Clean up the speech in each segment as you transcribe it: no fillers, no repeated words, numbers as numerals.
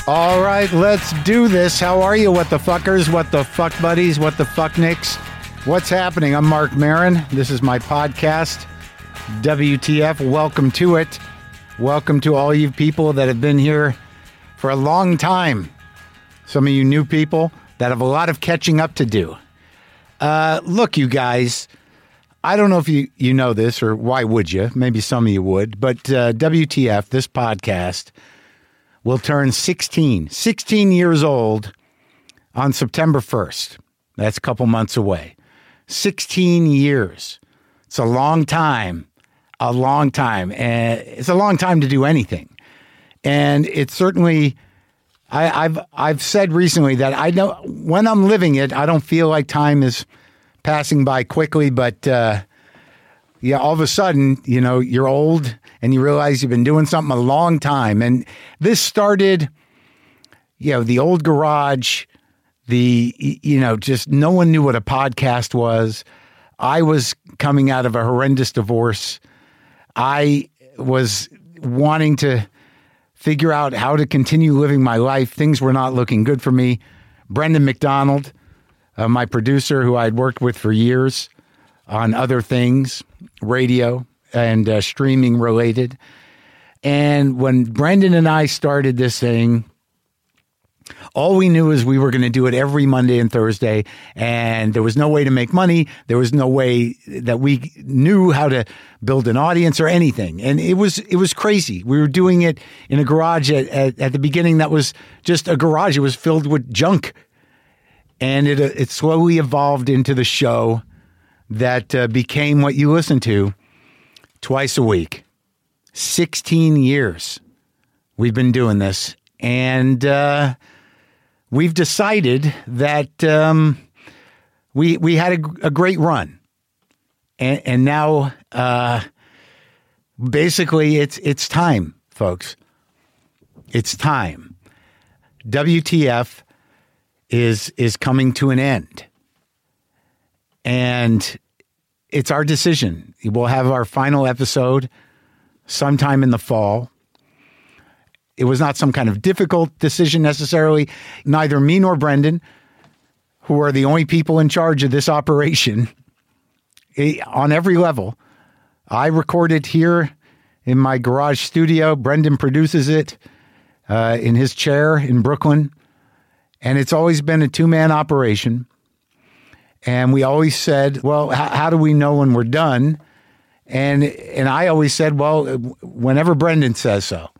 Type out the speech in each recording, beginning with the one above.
All right, let's do this. How are you, what the fuckers, what the fuck buddies, what the fuck nicks? What's happening? I'm Mark Maron. This is my podcast, WTF. Welcome to it. Welcome to all you people that have been here for a long time. Some of you new people that have a lot of catching up to do. Look, you guys, I don't know if you know this, or why would you? Maybe some of you would, but WTF, this podcast, will turn 16 years old on September 1st. That's a couple months away. 16 years. It's a long time. And it's a long time to do anything. And it's certainly, I've said recently that I know when I'm living it, I don't feel like time is passing by quickly, but all of a sudden, you're old and you realize you've been doing something a long time. And this started, the old garage, just no one knew what a podcast was. I was coming out of a horrendous divorce. I was wanting to figure out how to continue living my life. Things were not looking good for me. Brendan McDonald, my producer, who I'd worked with for years on other things, radio and streaming related. And when Brendan and I started this thing, all we knew is we were going to do it every Monday and Thursday, and there was no way to make money. There was no way that we knew how to build an audience or anything. And it was crazy. We were doing it in a garage at the beginning that was just a garage. It was filled with junk. And it slowly evolved into the show that became what you listen to twice a week. 16 years we've been doing this. And we've decided that we had a great run. And now basically it's time, folks. It's time. WTF is coming to an end. And it's our decision. We'll have our final episode sometime in the fall. It was not some kind of difficult decision necessarily. Neither me nor Brendan, who are the only people in charge of this operation, on every level. I record it here in my garage studio. Brendan produces it in his chair in Brooklyn. And it's always been a two-man operation. And we always said, well, how do we know when we're done? And I always said, well, whenever Brendan says so.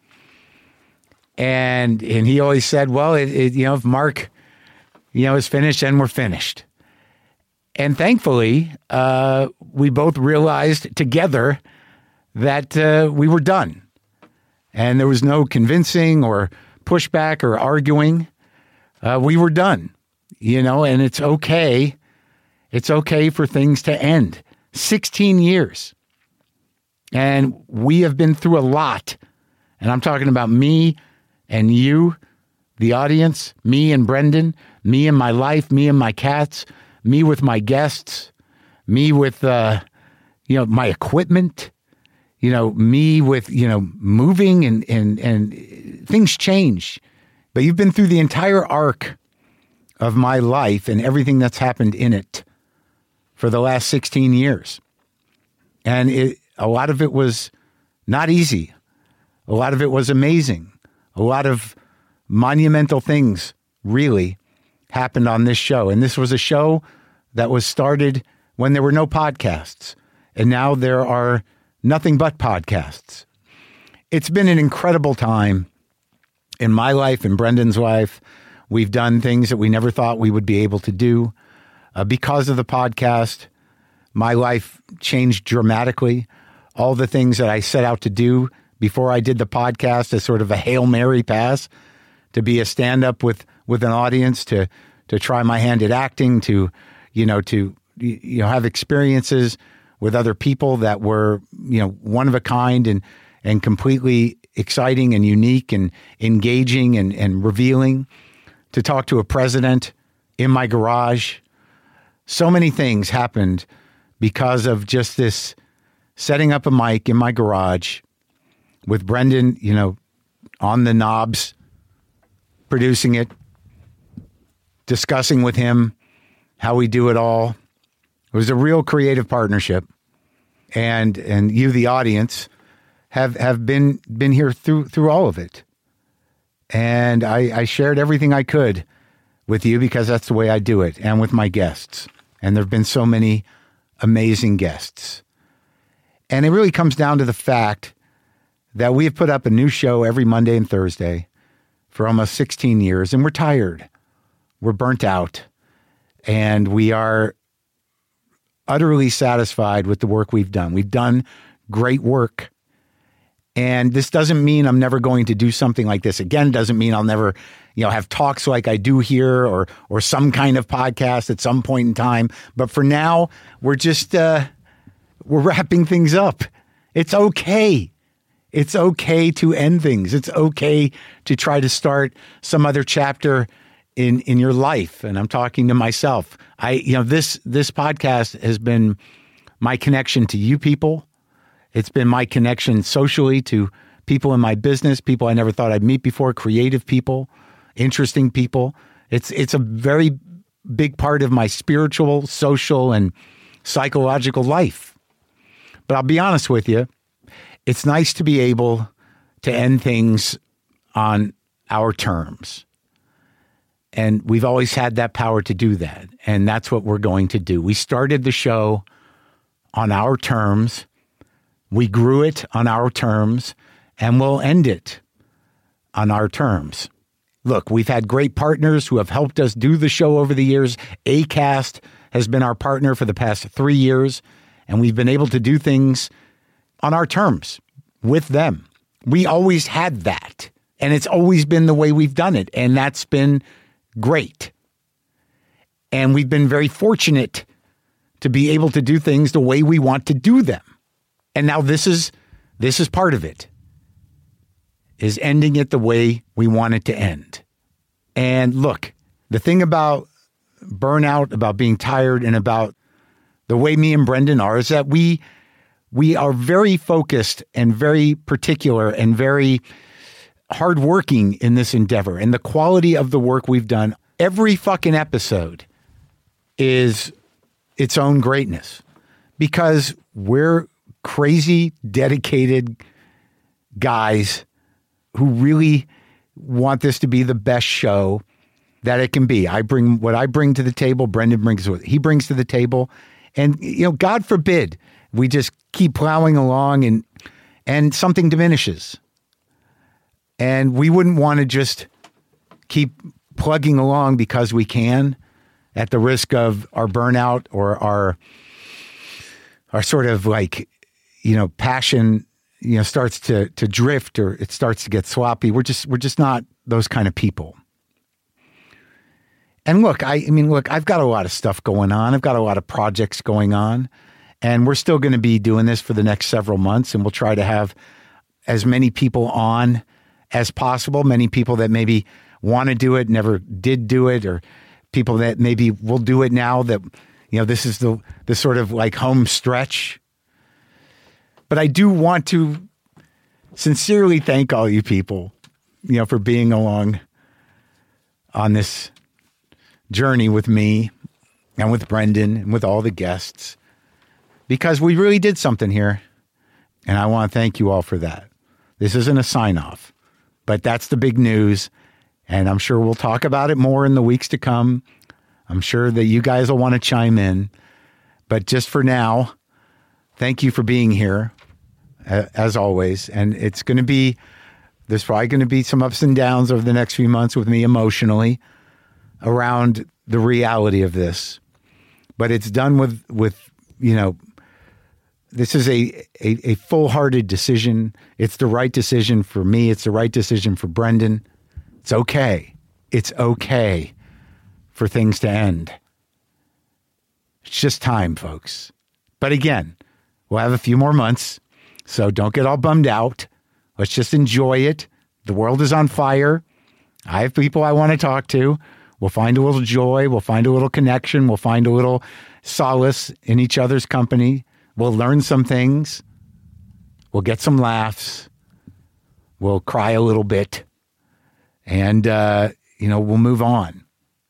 And he always said, well, if Mark, is finished, then we're finished. And thankfully, we both realized together that we were done. And there was no convincing or pushback or arguing. We were done, and it's okay. It's okay for things to end. 16 years. And we have been through a lot. And I'm talking about me and you, the audience, me and Brendan, me and my life, me and my cats, me with my guests, me with, my equipment, me with, moving and things change. But you've been through the entire arc of my life and everything that's happened in it for the last 16 years. And a lot of it was not easy. A lot of it was amazing. A lot of monumental things really happened on this show. And this was a show that was started when there were no podcasts. And now there are nothing but podcasts. It's been an incredible time in my life and Brendan's life. We've done things that we never thought we would be able to do. Because of the podcast, my life changed dramatically. All the things that I set out to do before I did the podcast as sort of a Hail Mary pass, to be a stand-up with an audience, to try my hand at acting, to have experiences with other people that were, one of a kind and completely exciting and unique and engaging and revealing, to talk to a president in my garage. So many things happened because of just this setting up a mic in my garage with Brendan, on the knobs, producing it, discussing with him how we do it all. It was a real creative partnership. And you, the audience, have been here through all of it. And I shared everything I could with you because that's the way I do it, and with my guests. And there have been so many amazing guests. And it really comes down to the fact that we have put up a new show every Monday and Thursday for almost 16 years, and we're tired. We're burnt out, and we are utterly satisfied with the work we've done. We've done great work. And this doesn't mean I'm never going to do something like this again. Doesn't mean I'll never, have talks like I do here or some kind of podcast at some point in time. But for now, we're just we're wrapping things up. It's okay. It's okay to end things. It's okay to try to start some other chapter in your life. And I'm talking to myself. This podcast has been my connection to you people. It's been my connection socially to people in my business, people I never thought I'd meet before, creative people, interesting people. It's a very big part of my spiritual, social, and psychological life. But I'll be honest with you, it's nice to be able to end things on our terms. And we've always had that power to do that. And that's what we're going to do. We started the show on our terms. We grew it on our terms, and we'll end it on our terms. Look, we've had great partners who have helped us do the show over the years. Acast has been our partner for the past 3 years, and we've been able to do things on our terms with them. We always had that, and it's always been the way we've done it, and that's been great. And we've been very fortunate to be able to do things the way we want to do them. And now this is part of it, is ending it the way we want it to end. And look, the thing about burnout, about being tired, and about the way me and Brendan are is that we are very focused and very particular and very hardworking in this endeavor. And the quality of the work we've done, every fucking episode is its own greatness because we're crazy, dedicated guys who really want this to be the best show that it can be. I bring what I bring to the table. Brendan brings what he brings to the table. And, God forbid we just keep plowing along and something diminishes. And we wouldn't want to just keep plugging along because we can at the risk of our burnout or our sort of passion, starts to drift or it starts to get sloppy. We're just not those kind of people. And look, I've got a lot of stuff going on. I've got a lot of projects going on, and we're still going to be doing this for the next several months, and we'll try to have as many people on as possible, many people that maybe want to do it, never did do it, or people that maybe will do it now that, this is the sort of like home stretch. But I do want to sincerely thank all you people, for being along on this journey with me and with Brendan and with all the guests, because we really did something here. And I want to thank you all for that. This isn't a sign-off. But that's the big news, and I'm sure we'll talk about it more in the weeks to come. I'm sure that you guys will want to chime in. But just for now, thank you for being here, as always. And there's probably going to be some ups and downs over the next few months with me emotionally around the reality of this. But it's done with this is a full-hearted decision. It's the right decision for me. It's the right decision for Brendan. It's okay. It's okay for things to end. It's just time, folks. But again, we'll have a few more months, so don't get all bummed out. Let's just enjoy it. The world is on fire. I have people I want to talk to. We'll find a little joy. We'll find a little connection. We'll find a little solace in each other's company. We'll learn some things. We'll get some laughs. We'll cry a little bit. And we'll move on.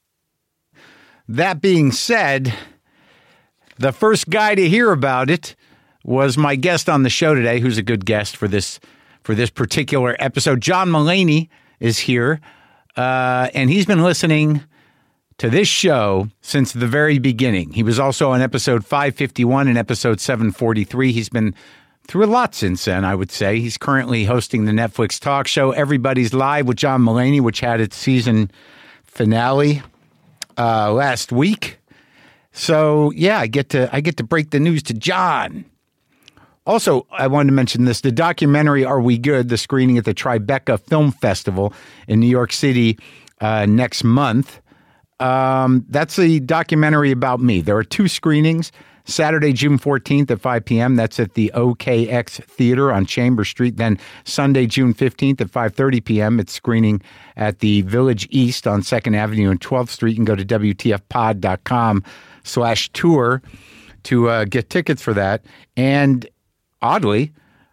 That being said, the first guy to hear about it was my guest on the show today, who's a good guest for this particular episode. John Mulaney is here, and he's been listening to this show since the very beginning. He was also on episode 551 and episode 743. He's been through a lot since then, I would say. He's currently hosting the Netflix talk show Everybody's Live with John Mulaney, which had its season finale last week. So yeah, I get to break the news to John. Also, I wanted to mention this: the documentary "Are We Good?" the screening at the Tribeca Film Festival in New York City next month. That's a documentary about me. There are two screenings. Saturday, June 14th at 5 p.m. That's at the OKX Theater on Chambers Street. Then Sunday, June 15th at 5:30 p.m. It's screening at the Village East on 2nd Avenue and 12th Street. You can go to WTFpod.com/tour to get tickets for that. And oddly,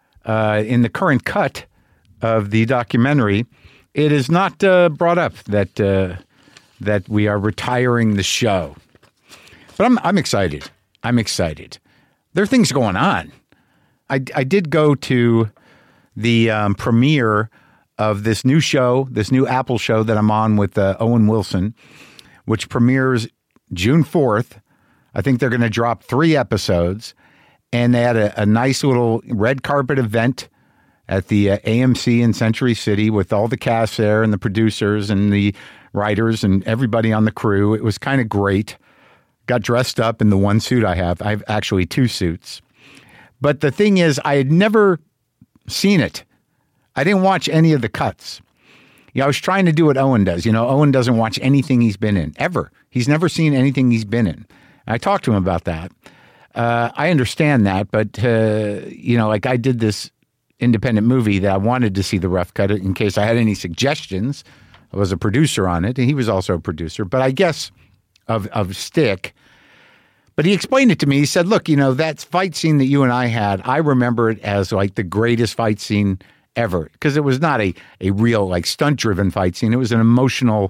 in the current cut of the documentary, it is not brought up that we are retiring the show. But I'm excited. I'm excited. There are things going on. I did go to the premiere of this new show, this new Apple show that I'm on with Owen Wilson, which premieres June 4th. I think they're going to drop 3 episodes. And they had a nice little red carpet event at the AMC in Century City with all the cast there and the producers and the writers and everybody on the crew. It was kind of great. Got dressed up in the one suit I have. I have actually 2 suits. But the thing is, I had never seen it. I didn't watch any of the cuts. I was trying to do what Owen does. Owen doesn't watch anything he's been in, ever. He's never seen anything he's been in. I talked to him about that. I understand that, but, like I did this independent movie that I wanted to see the rough cut in case I had any suggestions. I was a producer on it, and he was also a producer, but I guess of Stick. But he explained it to me. He said, look, that fight scene that you and I had, I remember it as like the greatest fight scene ever, because it was not a real like stunt-driven fight scene. It was an emotional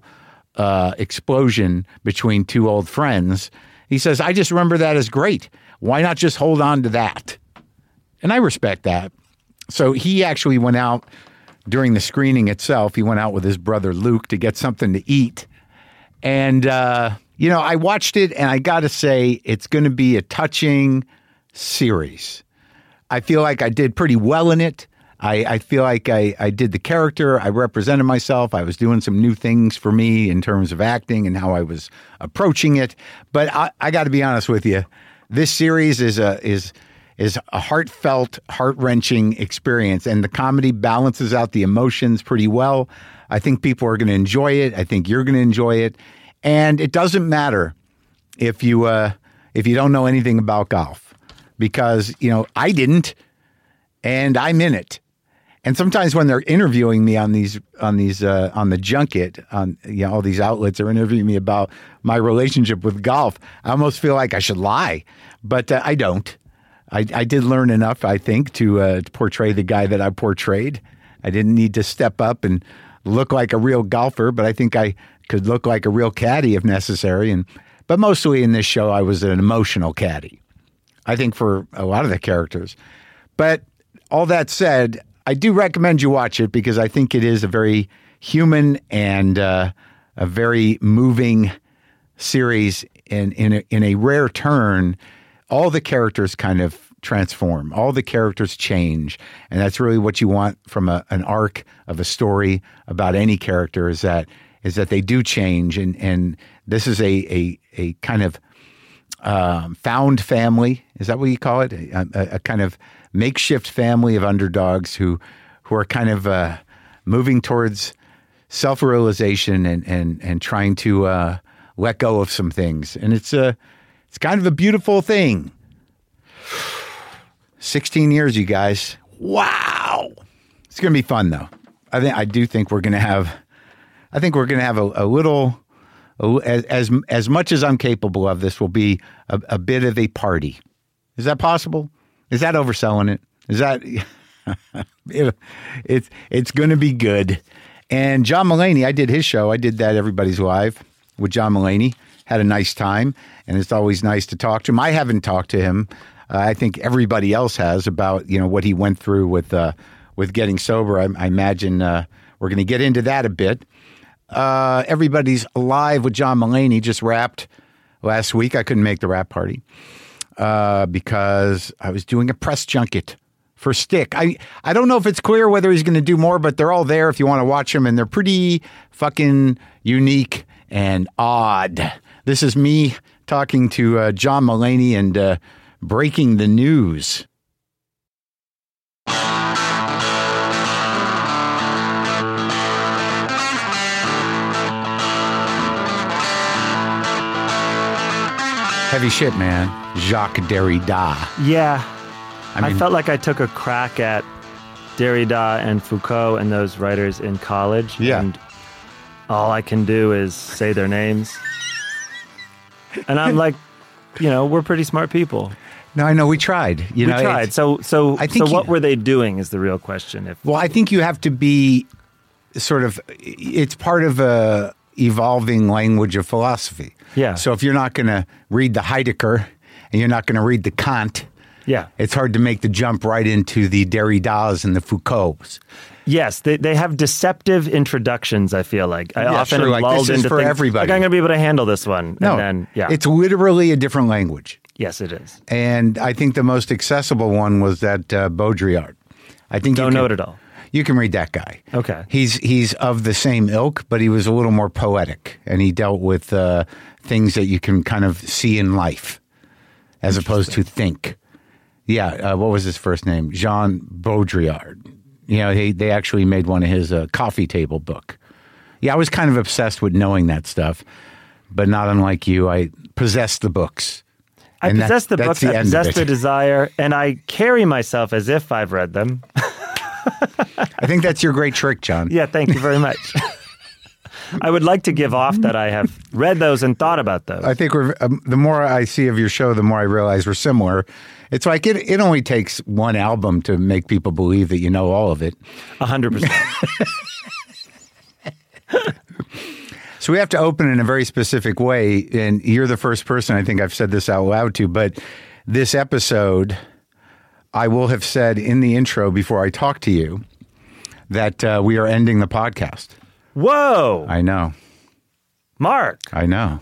explosion between 2 old friends. He says, I just remember that as great. Why not just hold on to that? And I respect that. So he actually went out during the screening itself. He went out with his brother Luke to get something to eat. And, I watched it, and I got to say, it's going to be a touching series. I feel like I did pretty well in it. I feel like I did the character. I represented myself. I was doing some new things for me in terms of acting and how I was approaching it. But I got to be honest with you. This series is a heartfelt, heart-wrenching experience, and the comedy balances out the emotions pretty well. I think people are going to enjoy it. I think you're going to enjoy it. And it doesn't matter if you don't know anything about golf, because, I didn't, and I'm in it. And sometimes when they're interviewing me on the junket, all these outlets are interviewing me about my relationship with golf, I almost feel like I should lie, but I don't. I did learn enough, I think, to portray the guy that I portrayed. I didn't need to step up and look like a real golfer, but I think I could look like a real caddy if necessary. But mostly in this show, I was an emotional caddy, I think, for a lot of the characters. But all that said, I do recommend you watch it because I think it is a very human and a very moving series. In a rare turn, all the characters kind of transform. All the characters change. And that's really what you want from an arc of a story about any character, is that they do change. And this is a kind of found family. Is that what you call it? A kind of makeshift family of underdogs who are kind of moving towards self-realization and trying to let go of some things. And it's kind of a beautiful thing. 16 years, you guys. Wow. It's going to be fun, though. I do think we're going to have a little, as much as I'm capable of, this will be a bit of a party. Is that possible? Is that overselling it? Is that it's going to be good. And John Mulaney, I did his show. I did that Everybody's Live with John Mulaney. Had a nice time, and it's always nice to talk to him. I haven't talked to him. I think everybody else has about what he went through with getting sober. I imagine we're going to get into that a bit. Everybody's Live with John Mulaney just wrapped last week. I couldn't make the wrap party because I was doing a press junket for Stick. I don't know if it's clear whether he's going to do more, but they're all there if you want to watch them, and they're pretty fucking unique and odd. This is me talking to John Mulaney and breaking the news. Heavy shit, man. Jacques Derrida. Yeah. I felt like I took a crack at Derrida and Foucault and those writers in college. Yeah. And all I can do is say their names. And I'm like, we're pretty smart people. No, I know. We tried. We tried. So what were they doing is the real question. Well, I think you have to be sort of, it's part of a evolving language of philosophy. Yeah. So if you're not going to read the Heidegger and you're not going to read the Kant, it's hard to make the jump right into the Derridas and the Foucaults. Yes, they have deceptive introductions, I feel like. I often am lulled into for things, everybody. like I'm going to be able to handle this one. No, and then, it's literally a different language. Yes, it is. And I think the most accessible one was that Baudrillard. I think Don't know it at all. You can read that guy. Okay. He's of the same ilk, but he was a little more poetic, and he dealt with things that you can kind of see in life as opposed to think. Yeah, what was his first name? Jean Baudrillard. They actually made one of his coffee table book. Yeah, I was kind of obsessed with knowing that stuff, but not unlike you, I possessed the books. I possess the books, I possess the desire, and I carry myself as if I've read them. I think that's your great trick, John. Yeah, thank you very much. I would like to give off that I have read those and thought about those. I think the more I see of your show, the more I realize we're similar. It's like it only takes one album to make people believe that you know all of it. 100%. So we have to open in a very specific way, and you're the first person I think I've said this out loud to, but this episode, I will have said in the intro before I talk to you that we are ending the podcast. Whoa! I know. Mark! I know.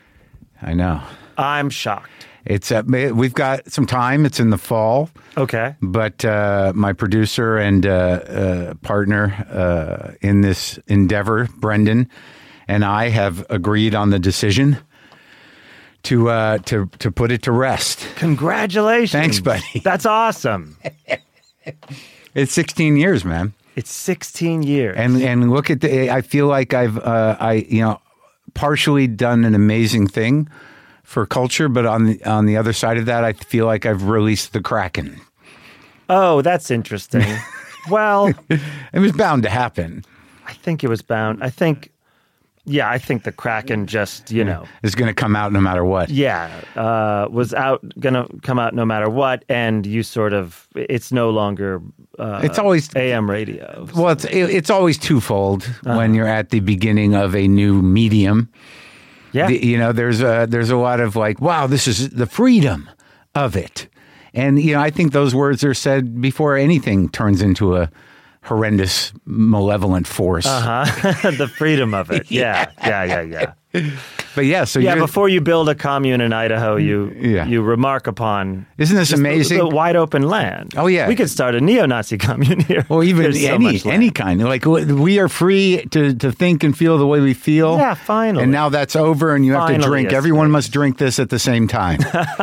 I'm shocked. We've got some time. It's in the fall. Okay. But my producer and partner in this endeavor, Brendan, and I have agreed on the decision to put it to rest. Congratulations. Thanks, buddy. That's awesome. It's 16 years, man. It's 16 years. And look at I feel like I've partially done an amazing thing for culture, but on the other side of that, I feel like I've released the Kraken. Oh, that's interesting. Well, it was bound to happen. I think it was bound. I think the Kraken just, is going to come out no matter what. Yeah, was going to come out no matter what, and you sort of, it's no longer it's always AM radio. So. Well, it's always twofold when you're at the beginning of a new medium. Yeah. There's a lot of like, wow, this is the freedom of it. And, I think those words are said before anything turns into a horrendous, malevolent force. The freedom of it. Yeah. But so before you build a commune in Idaho, you remark upon. Isn't this amazing? The wide open land. Oh yeah, we could start a neo-Nazi commune here. Or even any kind. Like we are free to think and feel the way we feel. Yeah, finally. And now that's over, and you have to drink. Everyone must drink this at the same time.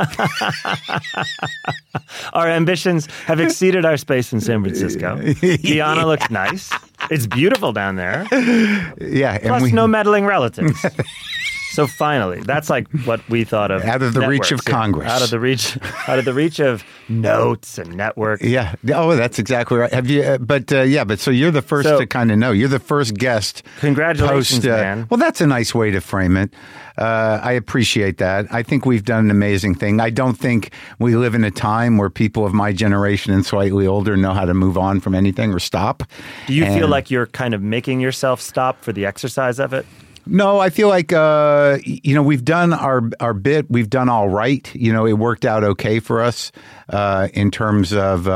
Our ambitions have exceeded our space in San Francisco. Guyana looks nice. It's beautiful down there. Yeah, Plus, no meddling relatives. So finally, that's like what we thought of. Out of the reach of networks, yeah. Congress. Out of the reach of notes and networks. Yeah. Oh, that's exactly right. Have you? But so you're the first So- to kind of know. You're the first guest. Congratulations, man. Well, that's a nice way to frame it. I appreciate that. I think we've done an amazing thing. I don't think we live in a time where people of my generation and slightly older know how to move on from anything or stop. Do you feel And- like you're kind of making yourself stop for the exercise of it? No, I feel like we've done our bit. We've done all right. It worked out okay for us in terms of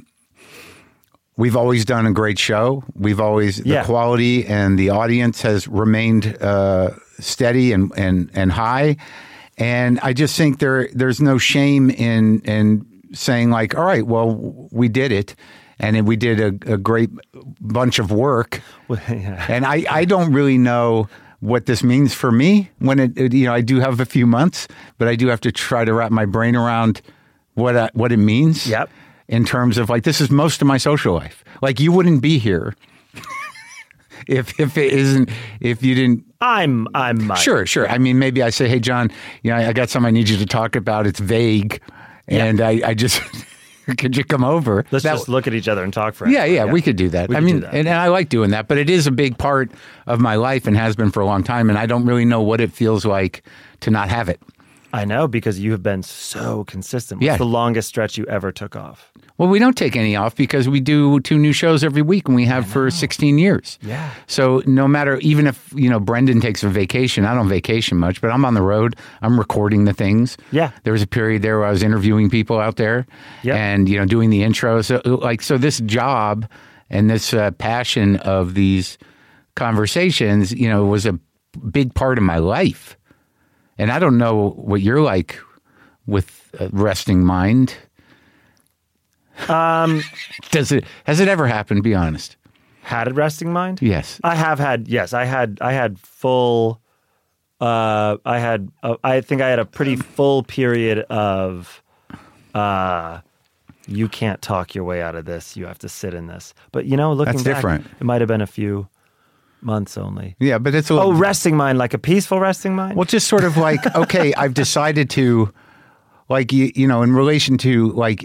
we've always done a great show. We've always the quality and the audience has remained steady and high. And I just think there's no shame in saying like, all right, well, we did it. And we did a great bunch of work. Well, yeah. And I don't really know what this means for me when I do have a few months, but I do have to try to wrap my brain around what it means. Yep. In terms of like, this is most of my social life. Like you wouldn't be here if you didn't. I'm Sure. I mean, maybe I say, hey, John, I got something I need you to talk about. It's vague. And I just, could you come over? Let's just look at each other and talk for an hour. Yeah, we could do that. I mean, and I like doing that, but it is a big part of my life and has been for a long time. And I don't really know what it feels like to not have it. I know, because you have been so consistent. What's Yeah. the longest stretch you ever took off? Well, we don't take any off because we do 2 new shows every week and we have for 16 years. Yeah. So no matter, even if, Brendan takes a vacation, I don't vacation much, but I'm on the road. I'm recording the things. Yeah. There was a period there where I was interviewing people out there and, doing the intro. So this job and this passion of these conversations, was a big part of my life. And I don't know what you're like with a resting mind. Has it ever happened? Be honest. Had a resting mind? Yes. I have had. Yes, I had full. I think I had a pretty full period of. You can't talk your way out of this. You have to sit in this. But looking That's back, different. it might have been a few months only. Yeah, but it's a little. Oh, resting mind, like a peaceful resting mind. Well, just sort of like, okay, I've decided to, like, in relation to, like,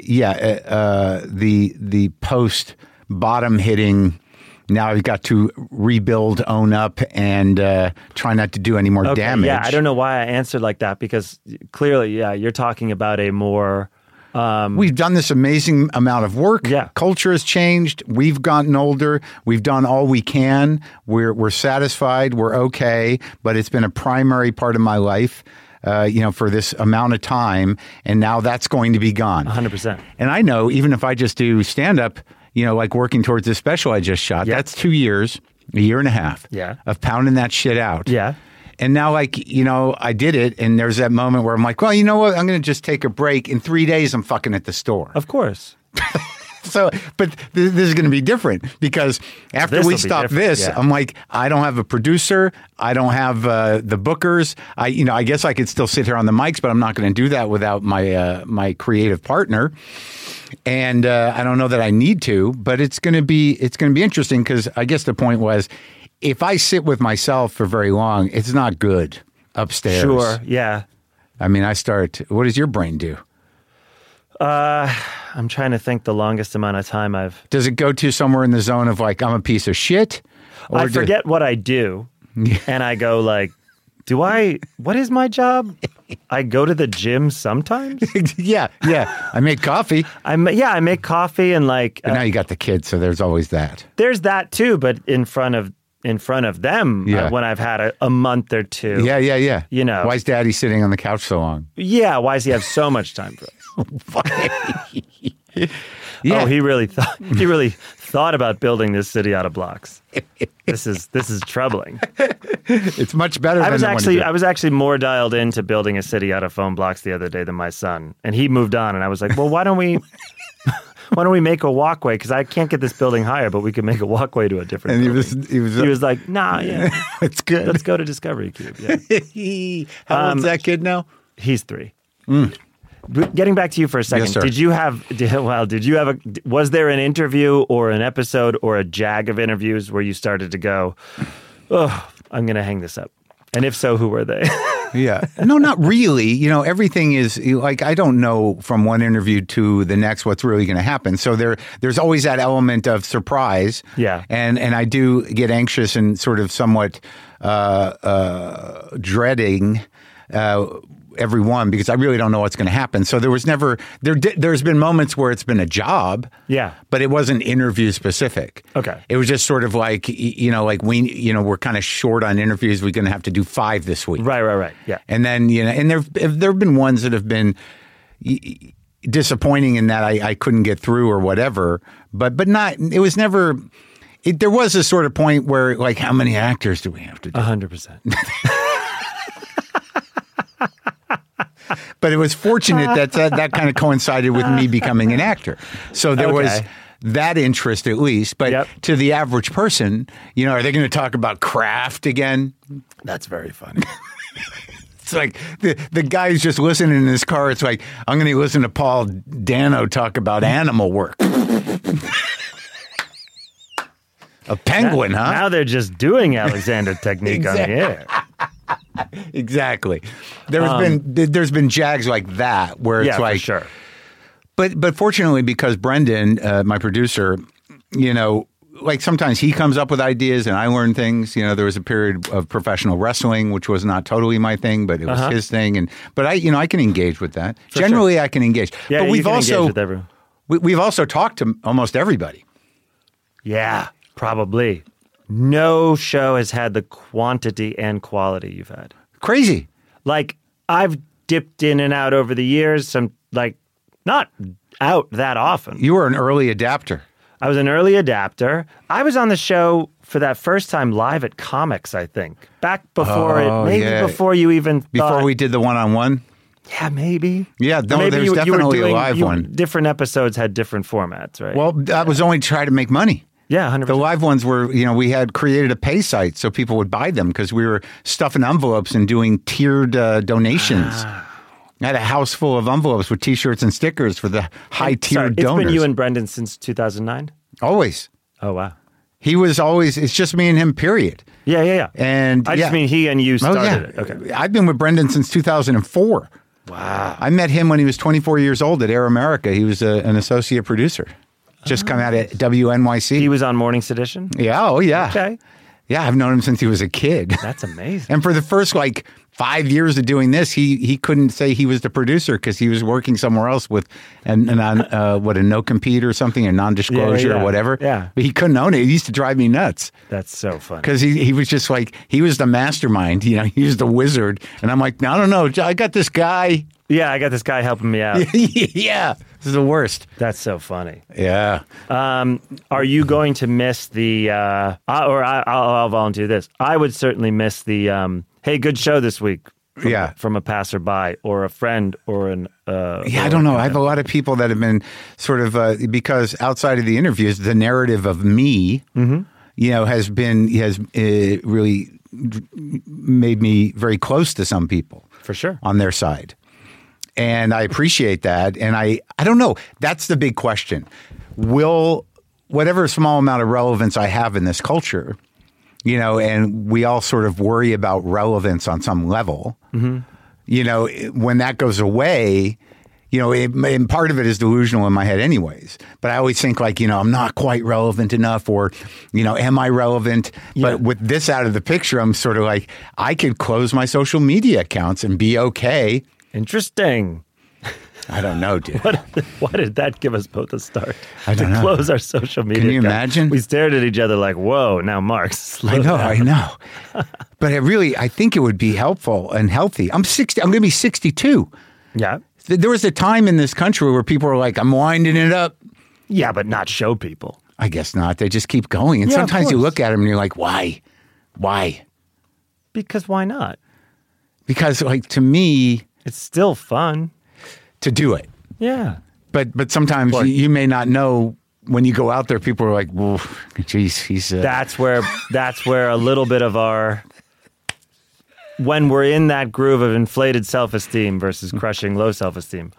the post bottom hitting. Now I've got to rebuild, own up, and try not to do any more damage. Yeah, I don't know why I answered like that, because clearly, you're talking about a more. We've done this amazing amount of work. Yeah. Culture has changed. We've gotten older. We've done all we can. We're satisfied. We're okay. But it's been a primary part of my life, for this amount of time. And now that's going to be gone. 100%. And I know even if I just do stand-up, like working towards this special I just shot, that's 2 years, a year and a half of pounding that shit out. Yeah. And now, like, I did it, and there's that moment where I'm like, well, you know what? I'm going to just take a break. In 3 days, I'm fucking at the store. Of course. So, but this is going to be different because after we stop this, I'm like, I don't have a producer. I don't have the bookers. I guess I could still sit here on the mics, but I'm not going to do that without my creative partner. And I don't know that I need to, but it's going to be interesting because I guess the point was, if I sit with myself for very long, it's not good upstairs. Sure. Yeah. I mean, what does your brain do? I'm trying to think the longest amount of time I've. Does it go to somewhere in the zone of like, I'm a piece of shit? Or I forget what I do, and I go like, what is my job? I go to the gym sometimes. yeah. I make coffee. I make coffee and like. But now you got the kids, so there's always that. There's that too, but in front of them when I've had a month or two. Yeah. Why is Daddy sitting on the couch so long? Yeah, why does he have so much time for us? Yeah. Oh, he really thought about building this city out of blocks. This is troubling. It's much better than I was actually more dialed into building a city out of foam blocks the other day than my son. And he moved on and I was like, well, why don't we make a walkway? Because I can't get this building higher, but we could make a walkway to a different building. He was like, nah, yeah. It's good. Let's go to Discovery Cube. Yeah. How old's that kid now? He's 3. Getting back to you for a second, yes, sir. Was there an interview or an episode or a jag of interviews where you started to go, oh, I'm going to hang this up? And if so, who were they? Yeah. No, not really. You know, everything is like, I don't know from one interview to the next what's really going to happen. So there's always that element of surprise. Yeah. And I do get anxious and sort of somewhat dreading every one because I really don't know what's going to happen. So there's been moments where it's been a job. Yeah. But it wasn't interview specific. Okay. It was just sort of like, we're kind of short on interviews. We're going to have to do 5 this week. Right. Yeah. And then, and there've been ones that have been disappointing in that I couldn't get through or whatever, but not, it was never, there was a sort of point where like, how many actors do we have to do? 100%. But it was fortunate that kind of coincided with me becoming an actor. So there was that interest at least. But to the average person, are they going to talk about craft again? That's very funny. It's like the guy who's just listening in his car. It's like, I'm going to listen to Paul Dano talk about animal work. A penguin, huh? Now they're just doing Alexander technique on the air. Exactly. There's been jags like that where it's like, for sure. But fortunately, because Brendan, my producer, like sometimes he comes up with ideas and I learn things. There was a period of professional wrestling, which was not totally my thing, but it was his thing. But I can engage with that. Generally, I can engage. Yeah, but we've engage with everyone. We've also talked to almost everybody. Yeah, probably. No show has had the quantity and quality you've had. Crazy. Like, I've dipped in and out over the years. I'm like, not out that often. You were an early adapter. I was an early adapter. I was on the show for that first time live at Comics, I think. Back before before you even thought. Before we did the one-on-one? Yeah, maybe. Yeah, no, there's definitely a live one. Different episodes had different formats, right? Well, that was only to try to make money. Yeah, 100%. The live ones were, we had created a pay site so people would buy them because we were stuffing envelopes and doing tiered donations. I had a house full of envelopes with T-shirts and stickers for the high-tiered donors. It's been you and Brendan since 2009? Always. Oh, wow. He was always, it's just me and him, period. Yeah. And I just mean he and you started it. Okay. I've been with Brendan since 2004. Wow. I met him when he was 24 years old at Air America. He was an associate producer. Just come out at WNYC. He was on Morning Sedition? Yeah. Oh, yeah. Okay. Yeah, I've known him since he was a kid. That's amazing. And for the first 5 years of doing this, he couldn't say he was the producer because he was working somewhere else with a no-compete or something, a non-disclosure or whatever. Yeah. But he couldn't own it. It used to drive me nuts. That's so funny. Because he was just like, he was the mastermind. He was the wizard. And I'm like, I don't know. I got this guy. Yeah, I got this guy helping me out. Yeah. This is the worst. That's so funny. Yeah. Are you going to miss the, I'll volunteer this. I would certainly miss the, hey, good show this week. From a passerby or a friend or an... I don't know. I have a lot of people that have been sort of, because outside of the interviews, the narrative of me, has really made me very close to some people. For sure. On their side. And I appreciate that. And I don't know. That's the big question. Will whatever small amount of relevance I have in this culture, and we all sort of worry about relevance on some level, when that goes away, and part of it is delusional in my head anyways. But I always think I'm not quite relevant enough or, am I relevant? Yeah. But with this out of the picture, I'm sort of like, I could close my social media accounts and be okay. Interesting. I don't know, dude. Why did that give us both a start? I don't know. Close our social media. Can you account? Imagine? We stared at each other like, whoa, now Mark, slow down. I know. But I think it would be helpful and healthy. I'm going to be 62. Yeah. There was a time in this country where people were like, I'm winding it up. Yeah, but not show people. I guess not. They just keep going. And sometimes you look at them and you're like, why? Why? Because why not? Because to me... It's still fun. To do it. Yeah. But sometimes you may not know when you go out there, people are like, well, geez, he's... That's where a little bit of our... When we're in that groove of inflated self-esteem versus crushing low self-esteem,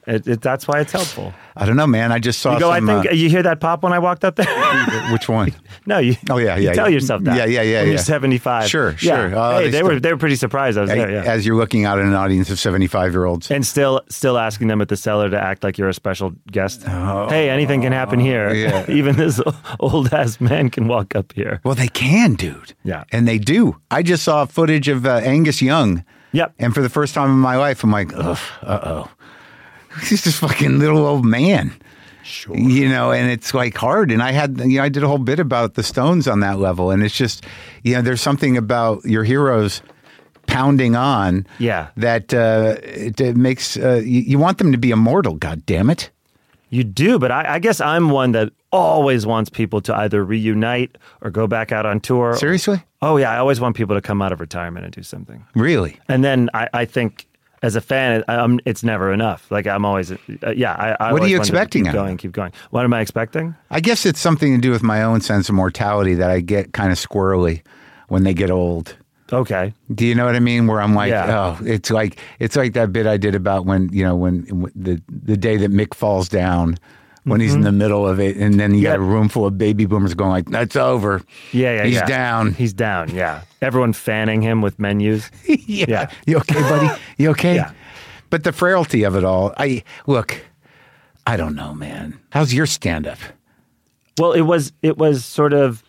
That's why it's helpful. I don't know, man. I just saw You go, some... I think you hear that pop when I walked up there? which one? No, you. Oh, yeah, you yeah. tell yourself that. Yeah. When you're 75. Sure. Yeah. Hey, they were pretty surprised I was there. Yeah. As you're looking out at an audience of 75-year-olds. And still asking them at the cellar to act like you're a special guest. Hey, anything can happen here. Yeah. Even this old ass man can walk up here. Well, they can, dude. Yeah. And they do. I just saw footage of Angus Young. Yep. And for the first time in my life, I'm like, uh-oh. He's this fucking little old man. Sure. And it's like hard. And I did a whole bit about the Stones on that level. And it's just, there's something about your heroes pounding on. Yeah. That it makes, you want them to be immortal, God damn it. You do, but I guess I'm one that always wants people to either reunite or go back out on tour. Seriously? Oh, yeah. I always want people to come out of retirement and do something. Really? And then I think as a fan, it's never enough. Like I'm always, I what are you want expecting? Keep going. What am I expecting? I guess it's something to do with my own sense of mortality that I get kind of squirrely when they get old. Okay. Do you know what I mean? Where I'm like, Yeah. oh, it's like that bit I did about when the day that Mick falls down, when he's in the middle of it, and then you got a room full of baby boomers going like, that's over. Yeah. He's down. He's down. Yeah. Everyone fanning him with menus. Yeah. You okay, buddy? You okay? Yeah. But the frailty of it all, I don't know, man. How's your stand-up? Well, it was sort of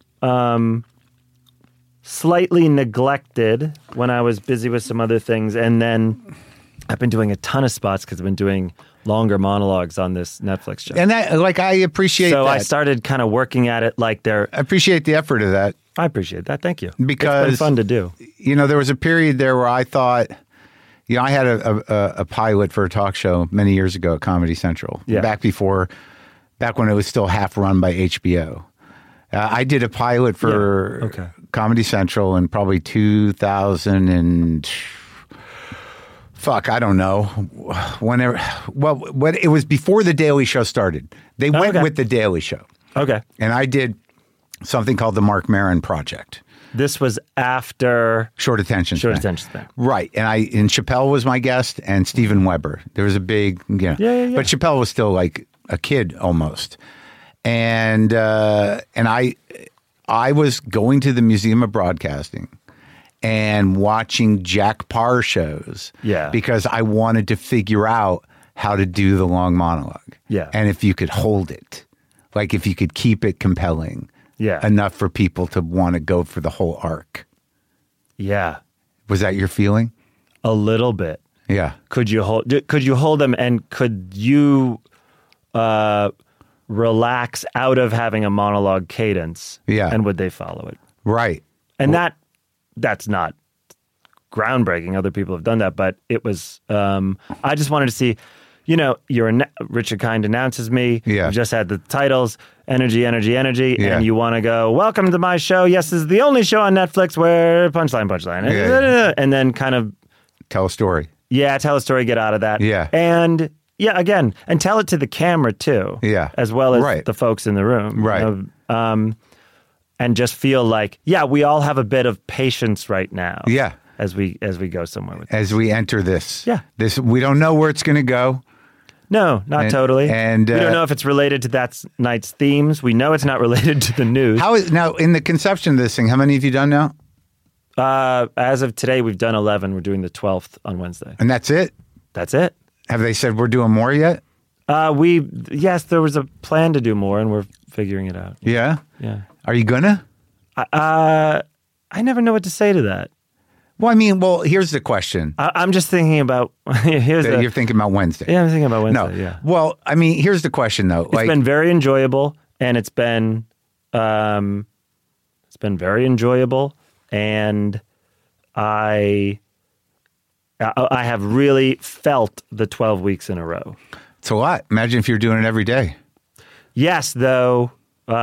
slightly neglected when I was busy with some other things, and then I've been doing a ton of spots because I've been doing longer monologues on this Netflix show. And I appreciate that. So I started kind of working at it like I appreciate the effort of that. I appreciate that. Thank you. Because it's been fun to do. There was a period there where I thought, I had a pilot for a talk show many years ago at Comedy Central. Yeah. Back when it was still half run by HBO. I did a pilot for Comedy Central in probably 2000 and I don't know. Whenever. Well, it was before The Daily Show started. They went with The Daily Show. Okay. And I did something called the Marc Maron Project. This was after Short Attention Span. Right. And Chappelle was my guest and Steven Weber. There was a big, Yeah. But Chappelle was still like a kid almost. And I was going to the Museum of Broadcasting and watching Jack Parr shows. Yeah. Because I wanted to figure out how to do the long monologue. Yeah. And if you could hold it, like if you could keep it compelling. Yeah. Enough for people to want to go for the whole arc. Yeah. Was that your feeling? A little bit. Yeah. Could you hold them, and could you relax out of having a monologue cadence? Yeah. And would they follow it? Right. And that's not groundbreaking. Other people have done that, but it was, I just wanted to see, Richard Kind announces me. Yeah. You just had the titles, energy. Yeah. And you want to go, welcome to my show. Yes, this is the only show on Netflix where punchline. Yeah. And then kind of Tell a story. Yeah, tell a story, get out of that. Yeah. And again, and tell it to the camera too. Yeah. As well as the folks in the room. Right. And just feel like, we all have a bit of patience right now. Yeah. As we go somewhere with this. As we enter this. Yeah. We don't know where it's going to go. No, not totally. And we don't know if it's related to that night's themes. We know it's not related to the news. Now, in the conception of this thing, how many have you done now? As of today, we've done 11. We're doing the 12th on Wednesday. And that's it? That's it. Have they said we're doing more yet? Yes, there was a plan to do more, and we're figuring it out. Yeah? Yeah. Are you gonna? I never know what to say to that. Well, here's the question. I'm just thinking about, You're thinking about Wednesday. Yeah, I'm thinking about Wednesday, No. yeah. Well, here's the question, though. It's been very enjoyable, and it's been very enjoyable, and I have really felt the 12 weeks in a row. It's a lot. Imagine if you're doing it every day. Yes, though,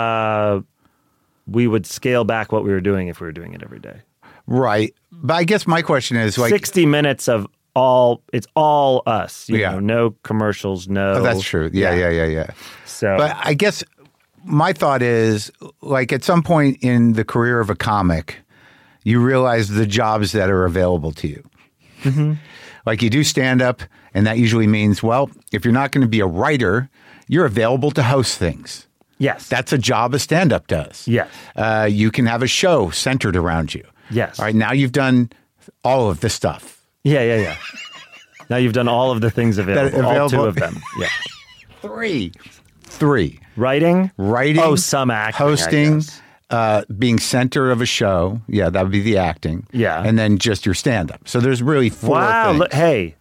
we would scale back what we were doing if we were doing it every day. Right. But I guess my question is 60 minutes of it's all us. You know, no commercials, no. Oh, that's true. Yeah. So, but I guess my thought is at some point in the career of a comic, you realize the jobs that are available to you. Mm-hmm. You do stand up And that usually means, well, if you're not going to be a writer, you're available to host things. Yes. That's a job a stand-up does. Yes. You can have a show centered around you. Yes. All right, now you've done all of this stuff. Yeah. Now you've done all of the things available. All 2 of them. Yeah. Three. Writing. Oh, some acting. Hosting. Being center of a show. Yeah, that would be the acting. Yeah. And then just your stand-up. So there's really 4 wow. things. Hey.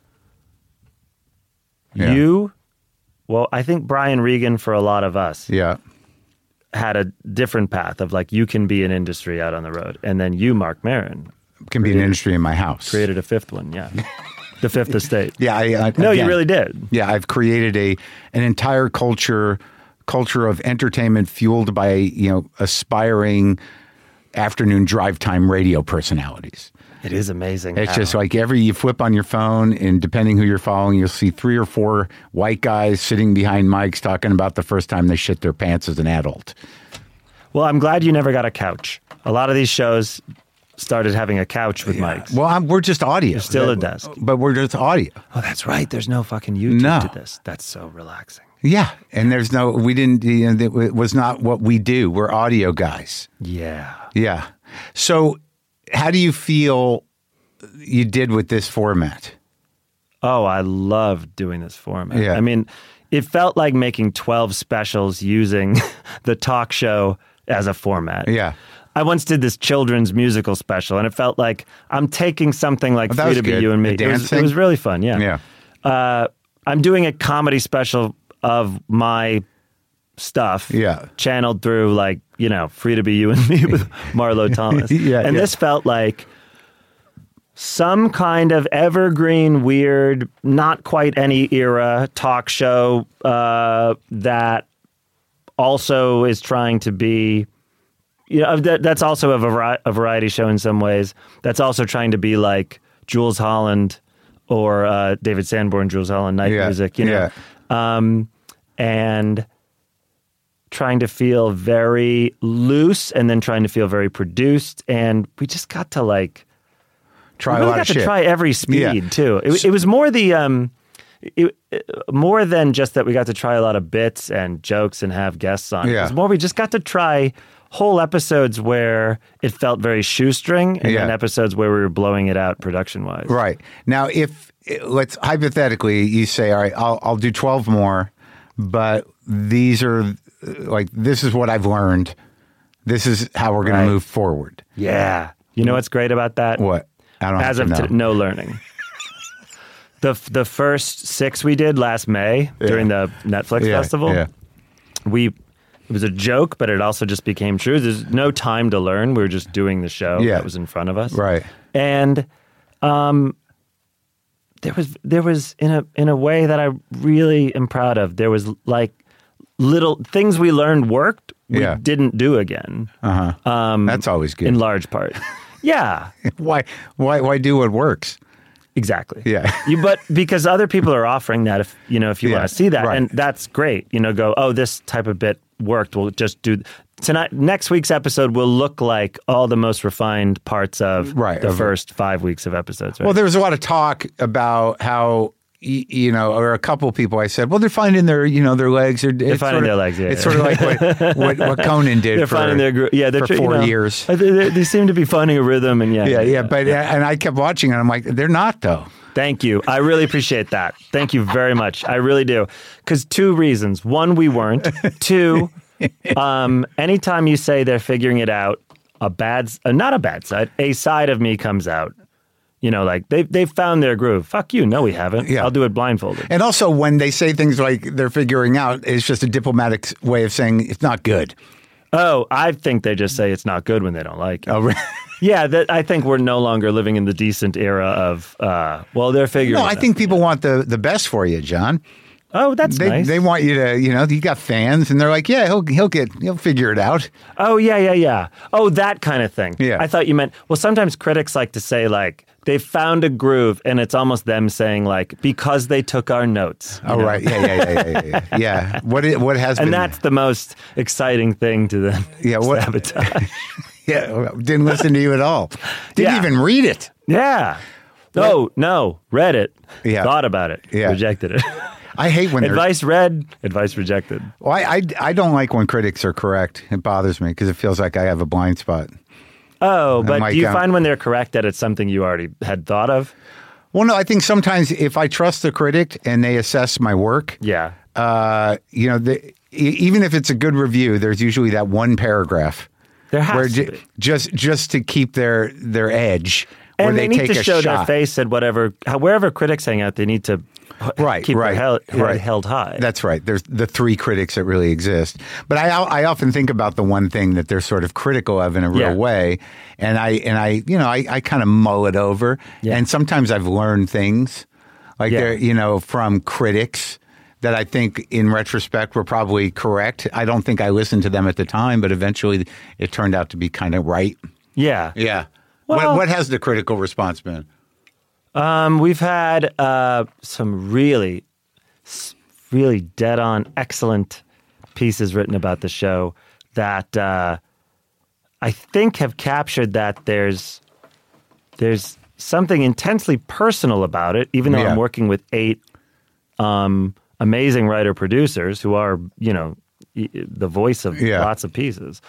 Yeah. I think Brian Regan, for a lot of us, had a different path of like, you can be an industry out on the road. And then you, Mark Maron, can be an industry in my house. created a 5th one. Yeah. The 5th estate. Yeah. No, you really did. Yeah, I've created an entire culture of entertainment fueled by, aspiring afternoon drive time radio personalities. It is amazing. It's just like you flip on your phone, and depending who you're following, you'll see 3 or 4 white guys sitting behind mics talking about the first time they shit their pants as an adult. Well, I'm glad you never got a couch. A lot of these shows started having a couch with mics. Well, we're just audio. You're still a desk. But we're just audio. Oh, that's right. There's no fucking YouTube to this. That's so relaxing. Yeah. And we didn't, it was not what we do. We're audio guys. Yeah. Yeah. So how do you feel you did with this format? Oh, I love doing this format. Yeah. I mean, it felt like making 12 specials using the talk show as a format. Yeah. I once did this children's musical special, and it felt like I'm taking something like Free to Be You and Me. It was really fun, yeah. I'm doing a comedy special of my stuff, channeled through Free to Be You and Me with Marlo Thomas. This felt like some kind of evergreen, weird, not quite any era talk show that also is trying to be, that's also a variety show in some ways. That's also trying to be like Jules Holland or David Sanborn, Jules Holland, Night Music, and trying to feel very loose and then trying to feel very produced. And we just got to try a lot of shit. Try every speed too. It was more more than just that we got to try a lot of bits and jokes and have guests on. It was more we just got to try whole episodes where it felt very shoestring and then episodes where we were blowing it out production-wise. Right. Now, let's hypothetically, you say, all right, I'll do 12 more, but these are this is what I've learned. This is how we're going to move forward. Yeah. You know what's great about that? What? I don't As of no learning. The first 6 we did last May during the Netflix festival, it was a joke, but it also just became true. There's no time to learn. We were just doing the show that was in front of us. Right. And there was in a way that I really am proud of. There was little things we learned worked, we didn't do again. That's always good. In large part. Yeah. Why do what works? Exactly. Yeah. But because other people are offering that, if you want to see that, and that's great. Go, oh, this type of bit worked. We'll just do tonight. Next week's episode will look like all the most refined parts of the first 5 weeks of episodes. Right? Well, there was a lot of talk about how or a couple of people I said, well, they're finding their their legs. They're finding their legs. Yeah, it's sort of like what Conan did. They're finding their for 4 years. They seem to be finding a rhythm, and But and I kept watching, and I'm like, they're not though. Thank you. I really appreciate that. Thank you very much. I really do. Because 2 reasons. 1, we weren't. 2, anytime you say they're figuring it out, not a bad side, a side of me comes out. They've found their groove. Fuck you. No, we haven't. Yeah. I'll do it blindfolded. And also when they say things like they're figuring out, it's just a diplomatic way of saying it's not good. Oh, I think they just say it's not good when they don't like it. Oh, really? Yeah, I think we're no longer living in the decent era of, they're figuring it out. I think people want the best for you, John. Oh, that's nice. They want you to, you got fans, and they're like, yeah, he'll figure it out. Oh, yeah. Oh, that kind of thing. Yeah. I thought you meant, sometimes critics like to say, they found a groove, and it's almost them saying, because they took our notes. Oh, right. Yeah. Yeah. What has been. And that's the most exciting thing to then sabotage. Yeah. Didn't listen to you at all. Didn't even read it. Yeah. Oh, no. Read it. Yeah. Thought about it. Yeah. Rejected it. I hate when Advice read, advice rejected. Well, I don't like when critics are correct. It bothers me because it feels like I have a blind spot. Oh, but like, do you find when they're correct that it's something you already had thought of? Well, no, I think sometimes if I trust the critic and they assess my work, Yeah. Even if it's a good review, there's usually that one paragraph There has where to be. just to keep their edge, where And they need take to a show their shot. face at wherever critics hang out, they need to keep their head held high. That's right. There's the three critics that really exist. But I often think about the one thing that they're sort of critical of in a real way, and I kind of mull it over. Yeah. And sometimes I've learned things like Yeah. from critics that I think in retrospect were probably correct. I don't think I listened to them at the time, but eventually it turned out to be kind of right. Yeah. Yeah. Well- what has the critical response been? We've had some really dead-on, excellent pieces written about the show that I think have captured that there's something intensely personal about it, even though Yeah. I'm working with 8 amazing writer-producers who are, the voice of lots of pieces.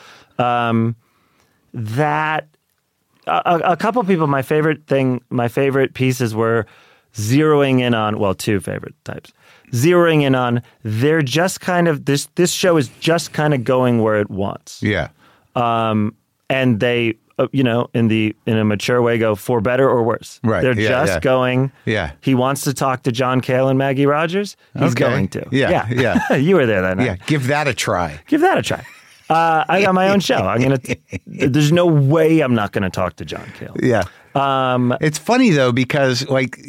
That a couple people, my favorite pieces were zeroing in on, well, 2 favorite types, zeroing in on, they're just kind of, this show is just kind of going where it wants. Yeah. And they, in a mature way go for better or worse. Right. They're Yeah, just yeah. going, Yeah. he wants to talk to John Cale and Maggie Rogers. He's Okay. going to. Yeah, yeah. You were there that night. Yeah. Give that a try. Give that a try. I got my own show. There's no way I'm not gonna talk to John Cale. Yeah. It's funny though, because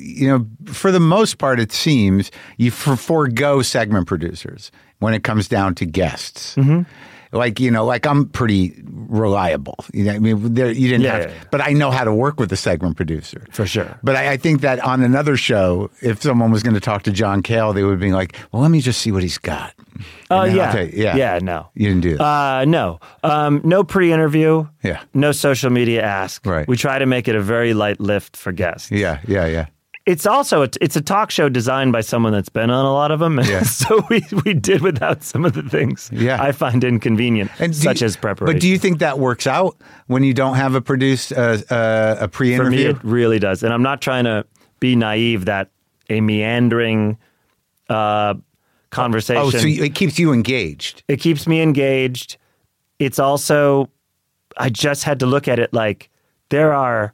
for the most part, it seems you forego segment producers when it comes down to guests. Mm-hmm. Like I'm pretty reliable. You didn't have, yeah. but I know how to work with a segment producer For sure. But I think that on another show, if someone was going to talk to John Cale, they would be like, "Well, let me just see what he's got." Oh And then I'll yeah. tell you, Yeah. No. You didn't do that. No. No pre-interview. Yeah. No social media ask. Right. We try to make it a very light lift for guests. Yeah. It's also it's a talk show designed by someone that's been on a lot of them. Yeah. So we did without some of the things I find inconvenient, such as preparation. But do you think that works out when you don't have a produced a pre-interview? For me, it really does. And I'm not trying to be naive that a meandering conversation. Oh, so it keeps you engaged. It keeps me engaged. It's also, I just had to look at it like there are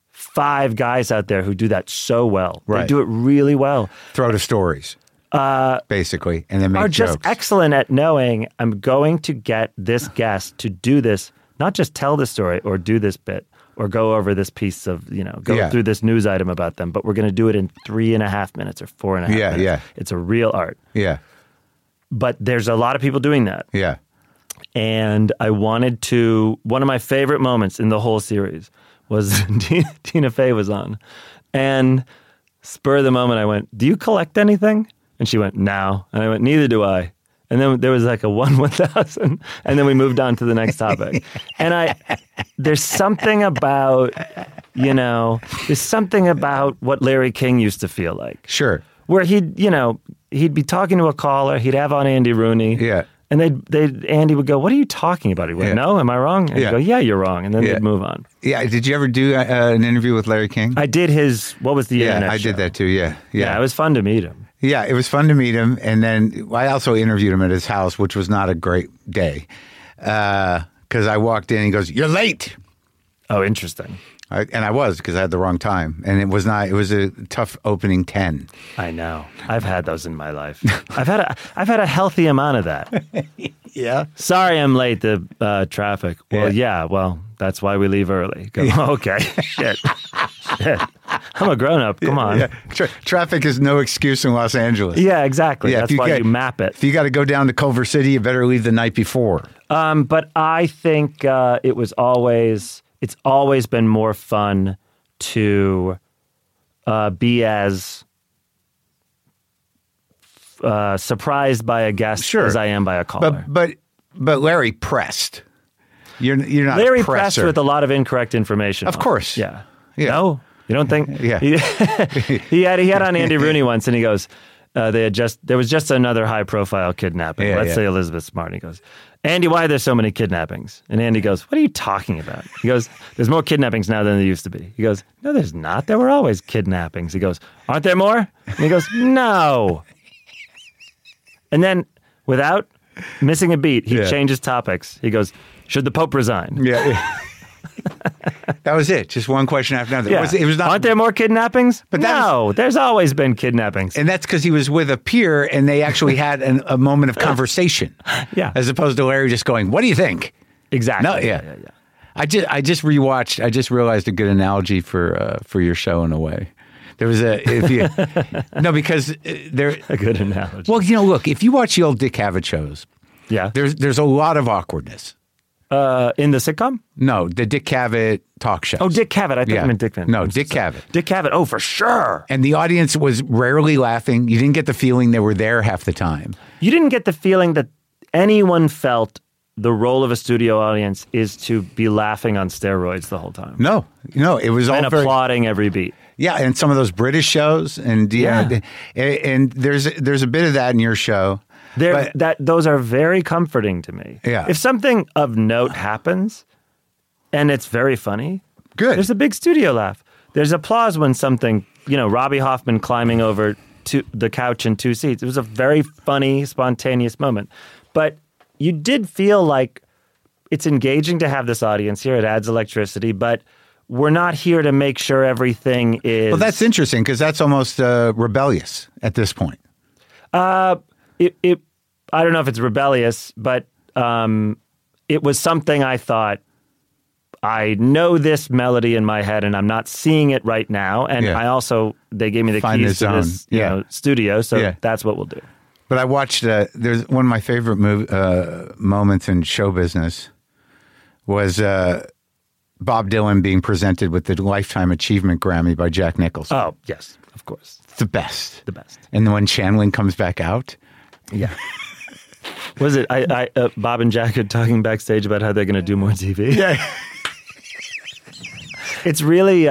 5 guys out there who do that so well. Right. They do it really well. Throw to stories, basically, and then make Are jokes. just excellent at knowing I'm going to get this guest to do this, not just tell the story or do this bit or go over this piece of, go through this news item about them, but we're going to do it in 3.5 minutes or 4.5 minutes. Yeah. It's a real art. Yeah. But there's a lot of people doing that. Yeah. And I wanted to, one of my favorite moments in the whole series was Tina Fey was on. And spur of the moment, I went, "Do you collect anything?" And she went, "No." And I went, "Neither do I." And then there was like a 1,000. And then we moved on to the next topic. And there's something about, there's something about what Larry King used to feel like. Sure. Where he'd be talking to a caller, he'd have on Andy Rooney. Yeah. And Andy would go, "What are you talking about?" He went, "No, am I wrong?" And he'd go, "Yeah, you're wrong." And then they'd move on. Yeah. Did you ever do an interview with Larry King? I did what was the internet I show? did that too. Yeah. Yeah, it was fun to meet him. Yeah, it was fun to meet him. And then I also interviewed him at his house, which was not a great day. Because I walked in and he goes, "You're late." Oh, interesting. And I was, because I had the wrong time. And it was a tough opening 10. I know. I've had those in my life. I've had a healthy amount of that. Yeah. Sorry I'm late, the traffic. Well, well, that's why we leave early. Go, okay, shit. I'm a grown-up. Come on. Yeah. Traffic is no excuse in Los Angeles. Yeah, exactly. Yeah, That's why you map it. If you got to go down to Culver City, you better leave the night before. But I think it's always been more fun to be as surprised by a guest as I am by a caller. But Larry pressed. You're not Larry a pressed presser. with a lot of incorrect information. Of course. Yeah. Yeah. No. You don't think? Yeah. He had on Andy Rooney once, and he goes, there was just another high profile kidnapping. Yeah, Let's yeah. say Elizabeth Smart. And he goes, Andy, why are there so many kidnappings? And Andy goes, what are you talking about? He goes, there's more kidnappings now than there used to be. He goes, no, there's not. There were always kidnappings. He goes, aren't there more? And he goes, no. And then, without missing a beat, he Yeah. changes topics. He goes, should the Pope resign? Yeah. That was it. Just one question after another. Yeah. It was not. Aren't there more kidnappings? But that no, there's always been kidnappings. And that's because he was with a peer, and they actually had a moment of conversation. Yeah. As opposed to Larry just going, "What do you think?" Exactly. No, yeah. I just rewatched. I just realized a good analogy for your show in a way. There was because there. A good analogy. Well, look, if you watch the old Dick Cavett shows, Yeah. there's a lot of awkwardness. In the sitcom? No, the Dick Cavett talk shows. Oh, Dick Cavett. I thought you meant Dick Van. No, Dick Cavett. Dick Cavett. Oh, for sure. And the audience was rarely laughing. You didn't get the feeling they were there half the time. You didn't get the feeling that anyone felt the role of a studio audience is to be laughing on steroids the whole time. No, it was all And very, applauding every beat. yeah. And some of those British shows, and and there's a bit of that in your show. Those are very comforting to me. Yeah. If something of note happens and it's very funny, Good. there's a big studio laugh. There's applause when something, Robbie Hoffman climbing over to the couch in 2 seats. It was a very funny, spontaneous moment. But you did feel like it's engaging to have this audience here. It adds electricity, but we're not here to make sure everything is... Well, that's interesting because that's almost rebellious at this point. I don't know if it's rebellious, but it was something I thought, I know this melody in my head and I'm not seeing it right now. And Yeah. they gave me the Find keys the to this zone. studio. So Yeah. that's what we'll do. But I watched, there's one of my favorite moments in show business was Bob Dylan being presented with the Lifetime Achievement Grammy by Jack Nicholson. Oh, yes, of course. It's the best. The best. And then when Channeling comes back out. Yeah. Was it, Bob and Jack are talking backstage about how they're going to do more TV? Yeah. It's really,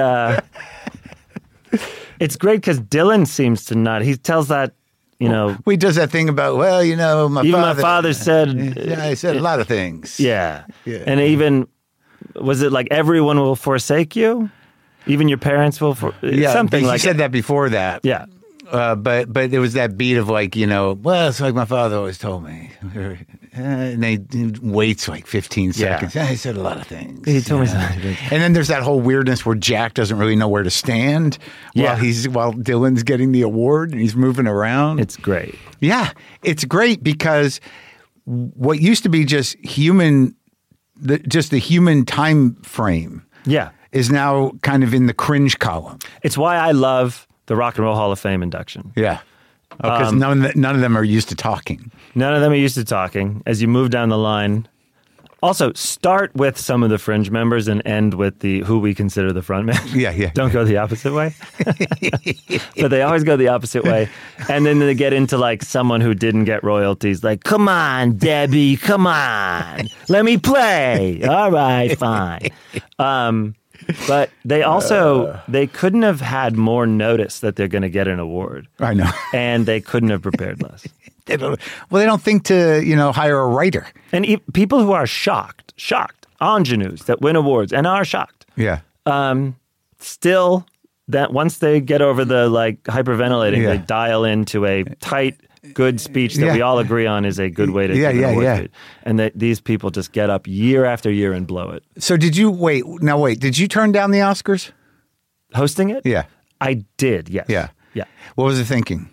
it's great because Dylan seems to not, he tells that, He does that thing about, my father said... Yeah, he said a lot of things. Yeah. Yeah. And even, was it like everyone will forsake you? Even your parents will, something like he said that before that. Yeah. But it was that beat of like, it's like my father always told me. And he waits like 15 seconds. Yeah, he said a lot of things. He told me something. And then there's that whole weirdness where Jack doesn't really know where to stand while Dylan's getting the award and he's moving around. It's great. Yeah, it's great because what used to be just the human time frame Yeah. is now kind of in the cringe column. It's why I love the Rock and Roll Hall of Fame induction. Yeah. Because none of them are used to talking. None of them are used to talking. As you move down the line, also start with some of the fringe members and end with who we consider the front man. Yeah. Don't go the opposite way. But they always go the opposite way. And then they get into like someone who didn't get royalties. Like, come on, Debbie, come on. Let me play. All right, fine. But they also, they couldn't have had more notice that they're going to get an award. I know. And they couldn't have prepared less. They don't think to, hire a writer. And people who are shocked, ingenues that win awards and are shocked. Yeah. Still, that once they get over the like hyperventilating, they dial into a tight, good speech that we all agree on is a good way to give an award speech. And that these people just get up year after year and blow it. So did you did you turn down the Oscars? Hosting it? Yeah. I did, yes. Yeah. Yeah. What was the thinking?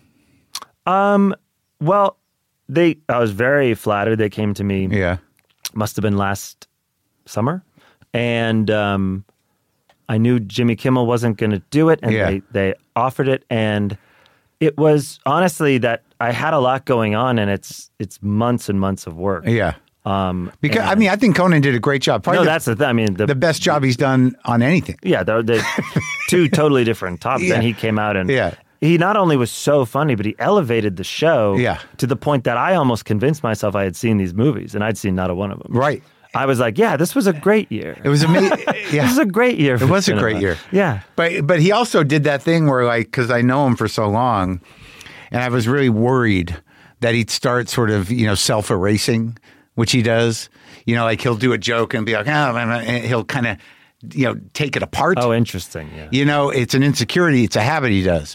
Well, I was very flattered. They came to me. Yeah. Must have been last summer. And I knew Jimmy Kimmel wasn't going to do it. And they offered it. And it was honestly that I had a lot going on and it's months and months of work. Yeah. Because I think Conan did a great job. Probably that's the thing. I mean, the best job he's done on anything. Yeah. They're two totally different topics. Yeah. And he came out and Yeah. he not only was so funny, but he elevated the show to the point that I almost convinced myself I had seen these movies, and I'd seen not a one of them. Right. I was like, yeah, this was a great year. It was amazing. Yeah. This was a great year. It was a great year. Yeah. But he also did that thing where, like, because I know him for so long, and I was really worried that he'd start sort of, self-erasing, which he does. Like he'll do a joke and be like, and he'll kind of, take it apart. Oh, interesting. Yeah. It's an insecurity. It's a habit he does.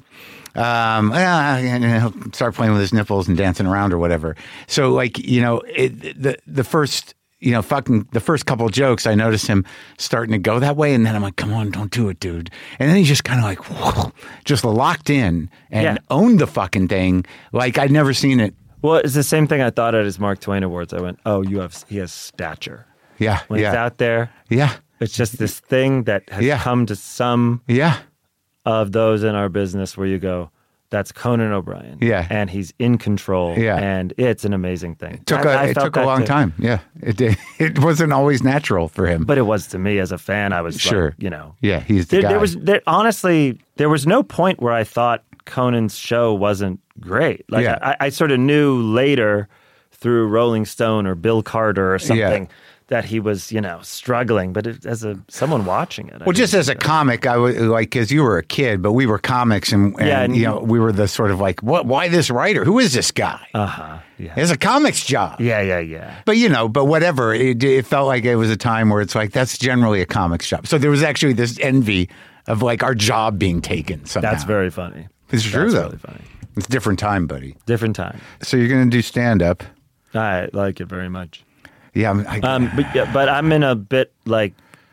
And he'll start playing with his nipples and dancing around or whatever. So, like, the first, the first couple of jokes, I noticed him starting to go that way. And then I'm like, come on, don't do it, dude. And then he's just kind of like, whoa, just locked in and owned the fucking thing. Like I'd never seen it. Well, it's the same thing I thought at his Mark Twain Awards. I went, oh, he has stature. Yeah. When he's out there. Yeah. It's just this thing that has come to some of those in our business where you go, that's Conan O'Brien. Yeah. And he's in control. Yeah. And it's an amazing thing. It took a long time. Yeah. It wasn't always natural for him. But it was to me as a fan. I was sure. Like, Yeah, he's the guy. Honestly, there was no point where I thought Conan's show wasn't great. Like I sort of knew later through Rolling Stone or Bill Carter or something that he was, struggling. But as someone watching it. Just as a comic, I was like, because you were a kid, but we were comics and we were the sort of like, what? Why this writer? Who is this guy? Yeah. It's a comic's job. Yeah. But whatever. It felt like it was a time where it's like, that's generally a comic's job. So there was actually this envy of like our job being taken somehow. That's very funny. It's true, though. Really funny. It's a different time, buddy. Different time. So you're going to do stand-up. I like it very much. Yeah. But I'm in a bit like,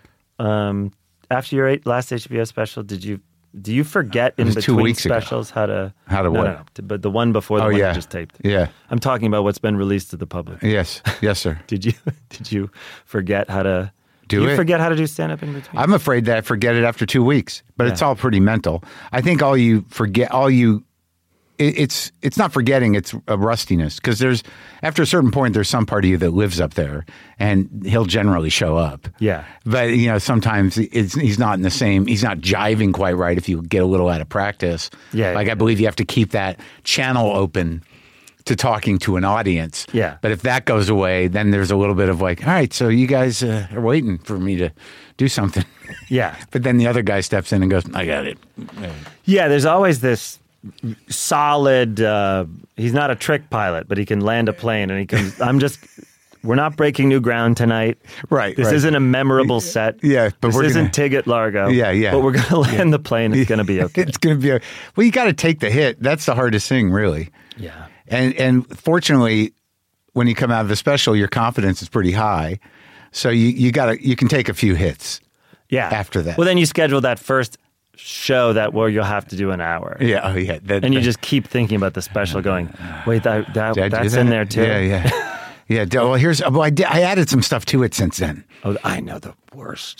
after your last HBO special, do you forget in between specials how to what? No, but the one before the one you just taped. Yeah. I'm talking about what's been released to the public. Yes, sir. Did you forget how to forget how to do stand-up in between? I'm afraid that I forget it after 2 weeks, but it's all pretty mental. I think it's not forgetting, it's a rustiness, because after a certain point, there's some part of you that lives up there, and he'll generally show up. Yeah. But, sometimes he's not jiving quite right if you get a little out of practice. Yeah. Like, I believe you have to keep that channel open to talking to an audience. Yeah. But if that goes away, then there's a little bit of like, all right, so you guys are waiting for me to do something. Yeah. But then the other guy steps in and goes, I got it. Yeah, there's always this solid, he's not a trick pilot, but he can land a plane and he can, we're not breaking new ground tonight. Right. This isn't a memorable set. Yeah. But this isn't Tig at Largo. Yeah. But we're going to land the plane. It's going to be okay. It's going to be well, you got to take the hit. That's the hardest thing, really. Yeah. And fortunately, when you come out of the special, your confidence is pretty high. So you can take a few hits. Yeah. After that. Well, then you schedule that first show where you'll have to do an hour. Yeah. Oh, yeah. And you just keep thinking about the special going, wait, that's in there too. Yeah. Yeah. Well, I added some stuff to it since then. Oh, I know, the worst.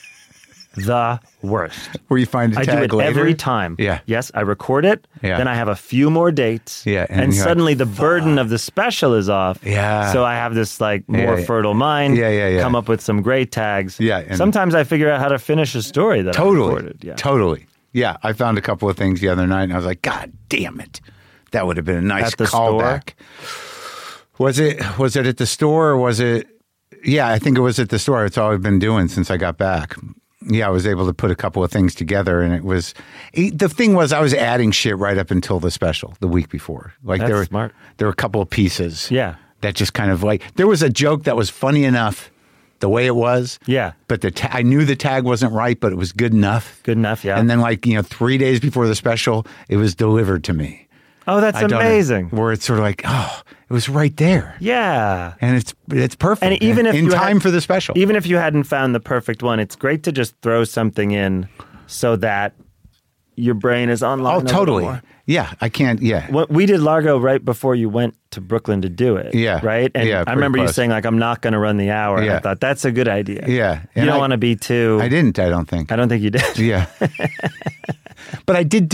The worst. Where you find a tag I do it later? every time. Yeah. Yes, I record it. Yeah. Then I have a few more dates. Yeah. And suddenly the burden of the special is off. Yeah. So I have this like more fertile mind. Yeah. Come up with some great tags. Yeah. And sometimes I figure out how to finish a story that I recorded. Yeah. Totally. Yeah. I found a couple of things the other night and I was like, God damn it. That would have been a nice callback. Was it at the store or was it? Yeah, I think it was at the store. It's all I've been doing since I got back. Yeah, I was able to put a couple of things together, and the thing was I was adding shit right up until the special the week before. Like That's smart. There were a couple of pieces. Yeah. That just kind of like there was a joke that was funny enough the way it was. Yeah. But I knew the tag wasn't right, but it was good enough. Good enough, yeah. And then 3 days before the special, it was delivered to me. Oh, that's amazing. Where it's sort of like, oh, it was right there. Yeah. And it's perfect. And even if in time for the special. Even if you hadn't found the perfect one, it's great to just throw something in so that your brain is online. Oh, totally. Yeah, I can't. Yeah. We did Largo right before you went to Brooklyn to do it. Yeah. Right? And I remember you saying I'm not going to run the hour. Yeah. I thought that's a good idea. Yeah. You don't want to be too. I didn't, I don't think. I don't think you did. Yeah. But I did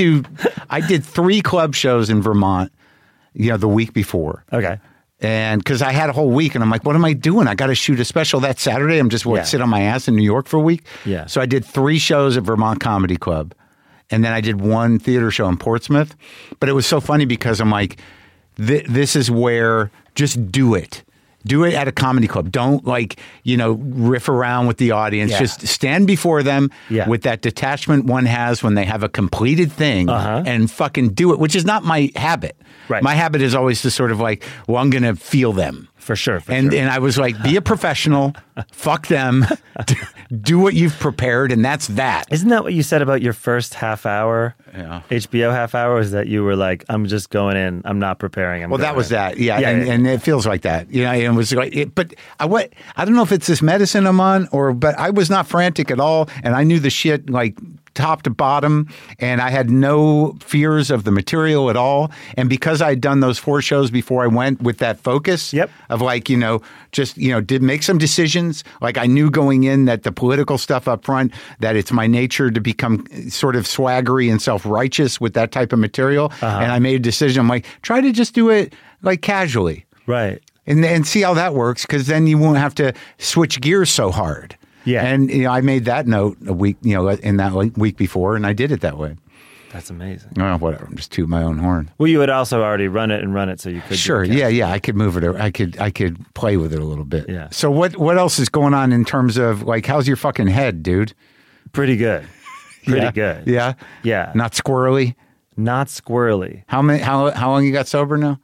3 club shows in Vermont, the week before. Okay. And because I had a whole week and I'm like, what am I doing? I got to shoot a special that Saturday. I'm just sit on my ass in New York for a week. Yeah. So I did 3 shows at Vermont Comedy Club. And then I did 1 theater show in Portsmouth. But it was so funny because I'm like, this is where just do it. Do it at a comedy club. Don't riff around with the audience. Yeah. Just stand before them with that detachment one has when they have a completed thing and fucking do it, which is not my habit. Right. My habit is always to sort of I'm going to feel them. For sure. And I was like, be a professional, fuck them, do what you've prepared, and that's that. Isn't that what you said about your first half hour? Yeah. HBO half hour is that you were like, I'm just going in, I'm not preparing. Well, that was that, yeah, and it feels like that, and it was like, but I don't know if it's this medicine I'm on, but I was not frantic at all, and I knew the shit like top to bottom, and I had no fears of the material at all. And because I had done those 4 shows before I went with that focus of did make some decisions. Like I knew going in that the political stuff up front, that it's my nature to become sort of swaggery and self-righteous with that type of material. And I made a decision. I'm like, try to just do it like casually. Right. And see how that works, because then you won't have to switch gears so hard. Yeah. And I made that note a week, in that week before, and I did it that way. That's amazing. Oh, whatever. I'm just toot my own horn. Well, you had also already run it, so you could. Sure. Yeah. I could move it. I could play with it a little bit. Yeah. So what else is going on in terms of how's your fucking head, dude? Pretty good. Pretty good. Yeah. Yeah. Not squirrely. Not squirrely. How long you got sober now?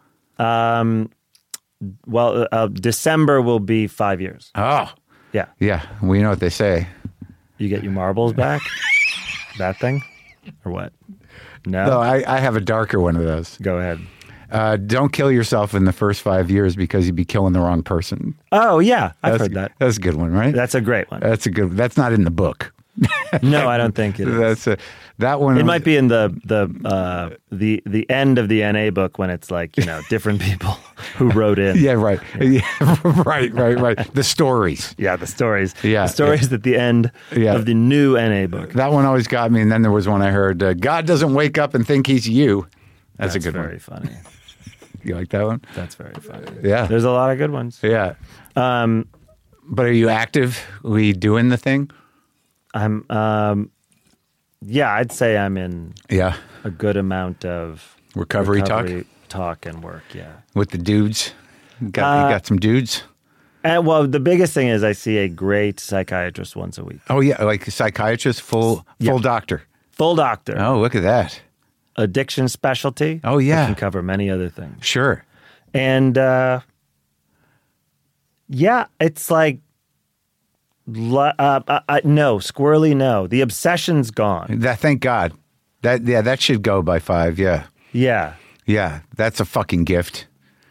December will be 5 years. Oh. Yeah. Yeah. We know what they say. You get your marbles back? That thing? Or what? No, I have a darker one of those. Go ahead. Don't kill yourself in the first 5 years because you'd be killing the wrong person. Oh, yeah. I've heard that. That's a good one, right? That's a great one. That's not in the book. No, I don't think it is. That one. It might be in the end of the NA book when it's like, different people who wrote in. Yeah, right. Yeah, right. The stories. Yeah, the stories. Yeah. The stories at the end of the new NA book. That one always got me. And then there was one I heard, God doesn't wake up and think he's you. That's a good one. Very funny. You like that one? That's very funny. Yeah. There's a lot of good ones. Yeah. But are you actively doing the thing? I'm, I'd say I'm in a good amount of recovery talk and work, with the dudes. You got some dudes? And well, the biggest thing is I see a great psychiatrist once a week. Oh, yeah, like a psychiatrist, full doctor. Full doctor. Oh, look at that. Addiction specialty. Oh, yeah. Can cover many other things. Sure. And, it's like, no, squirrely, no. The obsession's gone. Thank God. That should go by 5, yeah. Yeah. Yeah, that's a fucking gift.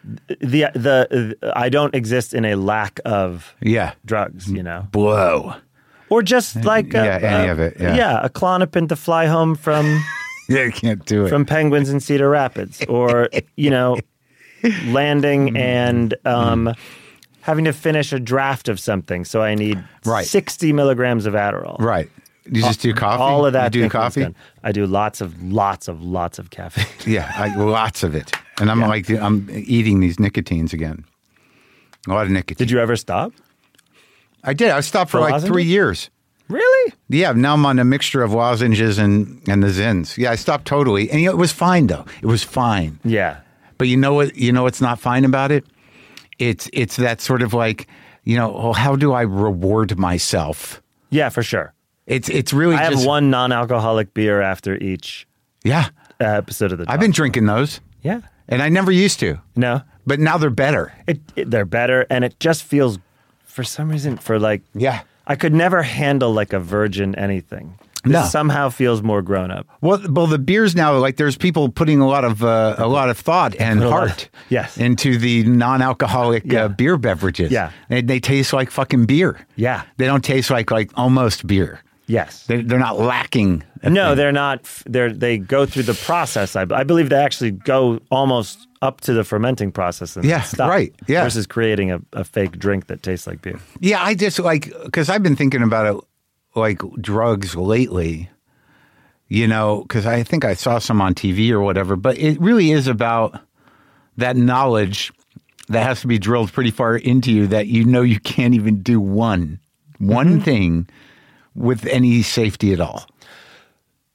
I don't exist in a lack of drugs, Blow. Or just like any of it. Yeah. A Klonopin to fly home from you can't do it. From Penguins in Cedar Rapids, or landing and having to finish a draft of something, so I need 60 milligrams of Adderall. Right. You just do coffee? All of that. You do coffee? I do lots of caffeine. Yeah, lots of it. And I'm eating these nicotines again. A lot of nicotine. Did you ever stop? I did. I stopped for like 3 years. Really? Yeah, now I'm on a mixture of lozenges and the Zins. Yeah, I stopped totally. And it was fine, though. It was fine. Yeah. But you know what? You know what's not fine about it? It's that sort of like, how do I reward myself? Yeah, for sure. It's really I have one non-alcoholic beer after each episode of the talk. I've been drinking those. Yeah. And I never used to. No. But now they're better. They're better, and it just feels, for some reason, I could never handle like a virgin anything. This somehow feels more grown up. Well, the beers now, like there's people putting a lot of thought and heart into the non-alcoholic beer beverages. Yeah. They taste like fucking beer. Yeah. They don't taste like almost beer. Yes. They're not lacking. No, they're not. They go through the process. I believe they actually go almost up to the fermenting process and stop. Right. Yeah. Versus creating a fake drink that tastes like beer. Yeah, I just because I've been thinking about it like drugs lately, because I think I saw some on TV or whatever, but it really is about that knowledge that has to be drilled pretty far into you that you can't even do one thing with any safety at all.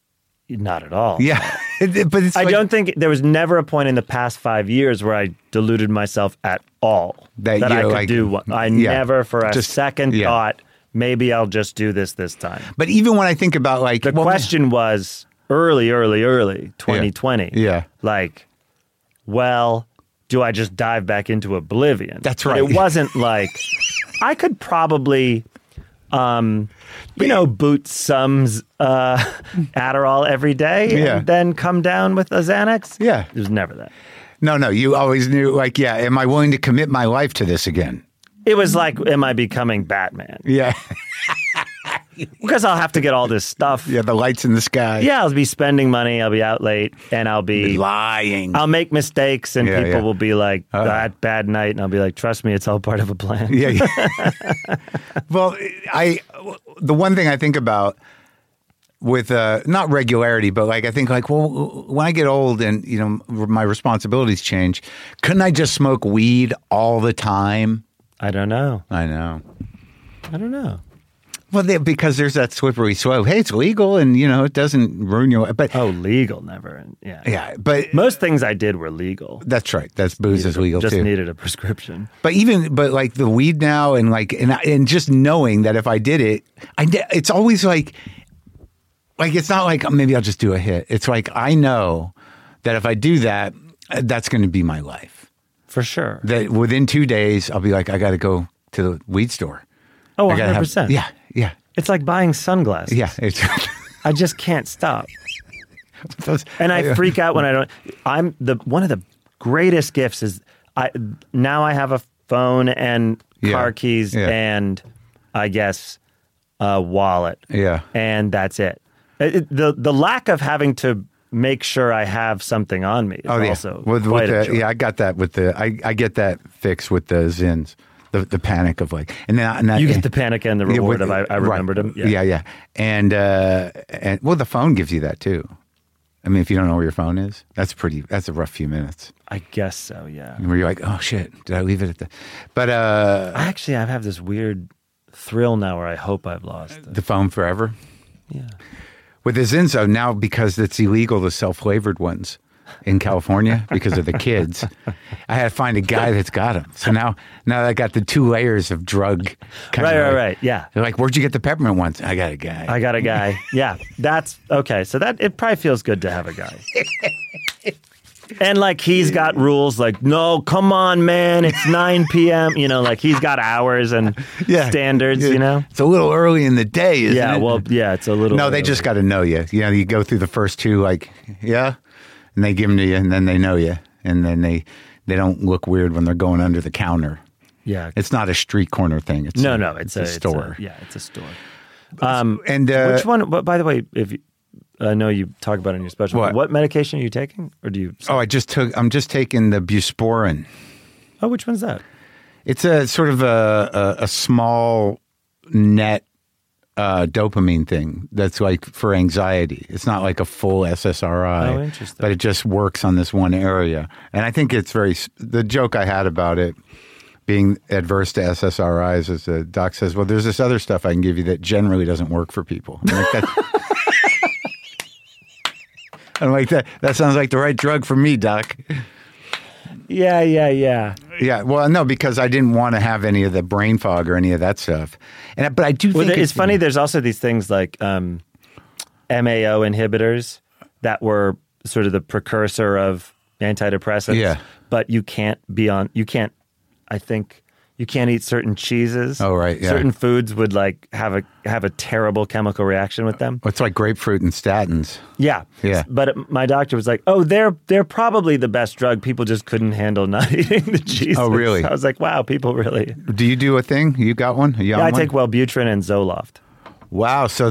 Not at all. Yeah, but it's I like, don't think there was never a point in the past 5 years where I deluded myself at all That I you're could like- do what I yeah, never for a just- second yeah. thought maybe I'll just do this time. But even when I think about like The question was early 2020. Yeah. Like, well, do I just dive back into oblivion? That's But right. it wasn't like I could probably boot some Adderall every day Yeah. and then come down with a Xanax. Yeah. It was never that. No, you always knew like, yeah, am I willing to commit my life to this again? It was like, am I becoming Batman? Yeah. Because I'll have to get all this stuff. Yeah, the lights in the sky. Yeah, I'll be spending money. I'll be out late, and I'll be lying. I'll make mistakes, and Yeah, people yeah. will be like, that bad night. And I'll be like, trust me, it's all part of a plan. Yeah. Well, the one thing I think about with not regularity, but like I think like, well, when I get old and my responsibilities change, couldn't I just smoke weed all the time? I don't know. I know. Well, because there's that slippery slope. Hey, it's legal, and it doesn't ruin your. But Oh, legal, never. Yeah. yeah, but Most things I did were legal. that's right. That's booze is legal Just too. needed a prescription. But like the weed now, and like and just knowing that if I did it, it's always like it's not like maybe I'll just do a hit. It's like I know that if I do that, that's going to be my life. For sure. That within 2 days, I'll be like, I got to go to the weed store. Oh, I gotta 100%. Yeah. It's like buying sunglasses. Yeah. It's, I just can't stop. those, And I freak out when I don't. One of the greatest gifts is now I have a phone and car keys and I guess a wallet. Yeah. And that's it. The lack of having to make sure I have something on me is also quite a joy. Yeah, I got that with I get that fixed with the Zins. The panic of like, and then You get the panic and the reward of I remembered right. him. Yeah. And well, the phone gives you that too. I mean, if you don't know where your phone is, that's a rough few minutes. I guess so, yeah. Where you're like, oh shit, did I leave it at the? But I have this weird thrill now where I hope I've lost it. the phone forever. Yeah. With the Zins, though, now because it's illegal to sell flavored ones in California because of the kids, I had to find a guy that's got them. So now I got the 2 layers of drug. Right. Yeah. They're like, where'd you get the peppermint ones? I got a guy. Yeah. That's okay. So it probably feels good to have a guy. And like he's got rules like, no, come on, man, it's 9 p.m. Like he's got hours and standards, It's a little early in the day, isn't it? Yeah, well, yeah, it's a little. No, they early. just got to know you. You go through the first 2, like, yeah, and they give them to you, and then they know you, and then they don't look weird when they're going under the counter. Yeah, It's not a street corner thing. It's it's a store. It's a store. And Which one? But by the way, I know you talk about it in your special. What medication are you taking, or do you? I'm just taking the Busporin. Oh, which one's that? It's a sort of a small net dopamine thing that's like for anxiety. It's not like a full SSRI. Oh, interesting. But it just works on this one area. And I think it's the joke I had about it being adverse to SSRIs is the doc says, well, there's this other stuff I can give you that generally doesn't work for people. I'm like, I'm like, that sounds like the right drug for me, doc. Yeah. Yeah, well, no, because I didn't want to have any of the brain fog or any of that stuff. But I do think it's funny. There's also these things like MAO inhibitors that were sort of the precursor of antidepressants. Yeah. But you can't eat certain cheeses. Oh, right, yeah. Certain foods would like have a terrible chemical reaction with them. It's like grapefruit and statins. Yeah. Yeah. But my doctor was like, oh, they're probably the best drug. People just couldn't handle not eating the cheese. Oh, really? I was like, wow, people really. Do you do a thing? You got one? I take Wellbutrin and Zoloft. Wow. So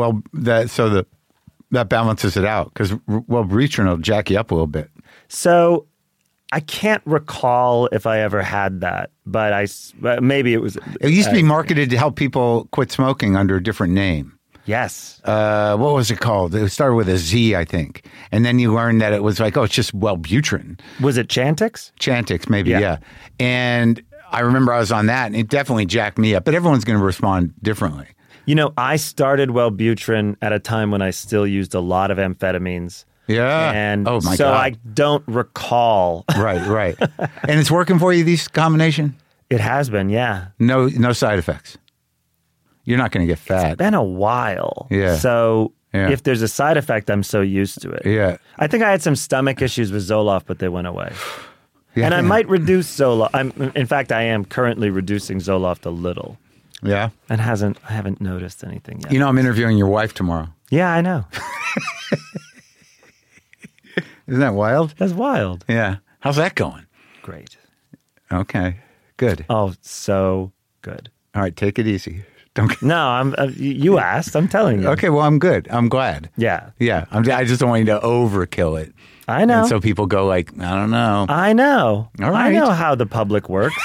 that balances it out because Wellbutrin will jack you up a little bit. So I can't recall if I ever had that, but maybe it was. It used to be marketed to help people quit smoking under a different name. Yes. What was it called? It started with a Z, I think. And then you learned that it was like, oh, it's just Wellbutrin. Was it Chantix? Chantix, maybe, yeah. And I remember I was on that, and it definitely jacked me up. But everyone's going to respond differently. I started Wellbutrin at a time when I still used a lot of amphetamines. Yeah. And oh my so God. I don't recall. Right. And it's working for you, these combination? It has been, yeah. No side effects. You're not going to get fat. It's been a while. Yeah. So Yeah. if there's a side effect, I'm so used to it. Yeah. I think I had some stomach issues with Zoloft, but they went away. Yeah. And I might reduce Zoloft. In fact, I am currently reducing Zoloft a little. Yeah. And I haven't noticed anything yet. I'm interviewing your wife tomorrow. Yeah, I know. Isn't that wild? That's wild. Yeah. How's that going? Great. Okay. Good. Oh, so good. All right. Take it easy. Don't. No, you asked. I'm telling you. Okay. Well, I'm good. I'm glad. Yeah. Yeah. I just don't want you to overkill it. I know. And so people go like, I don't know. I know. All right. I know how the public works.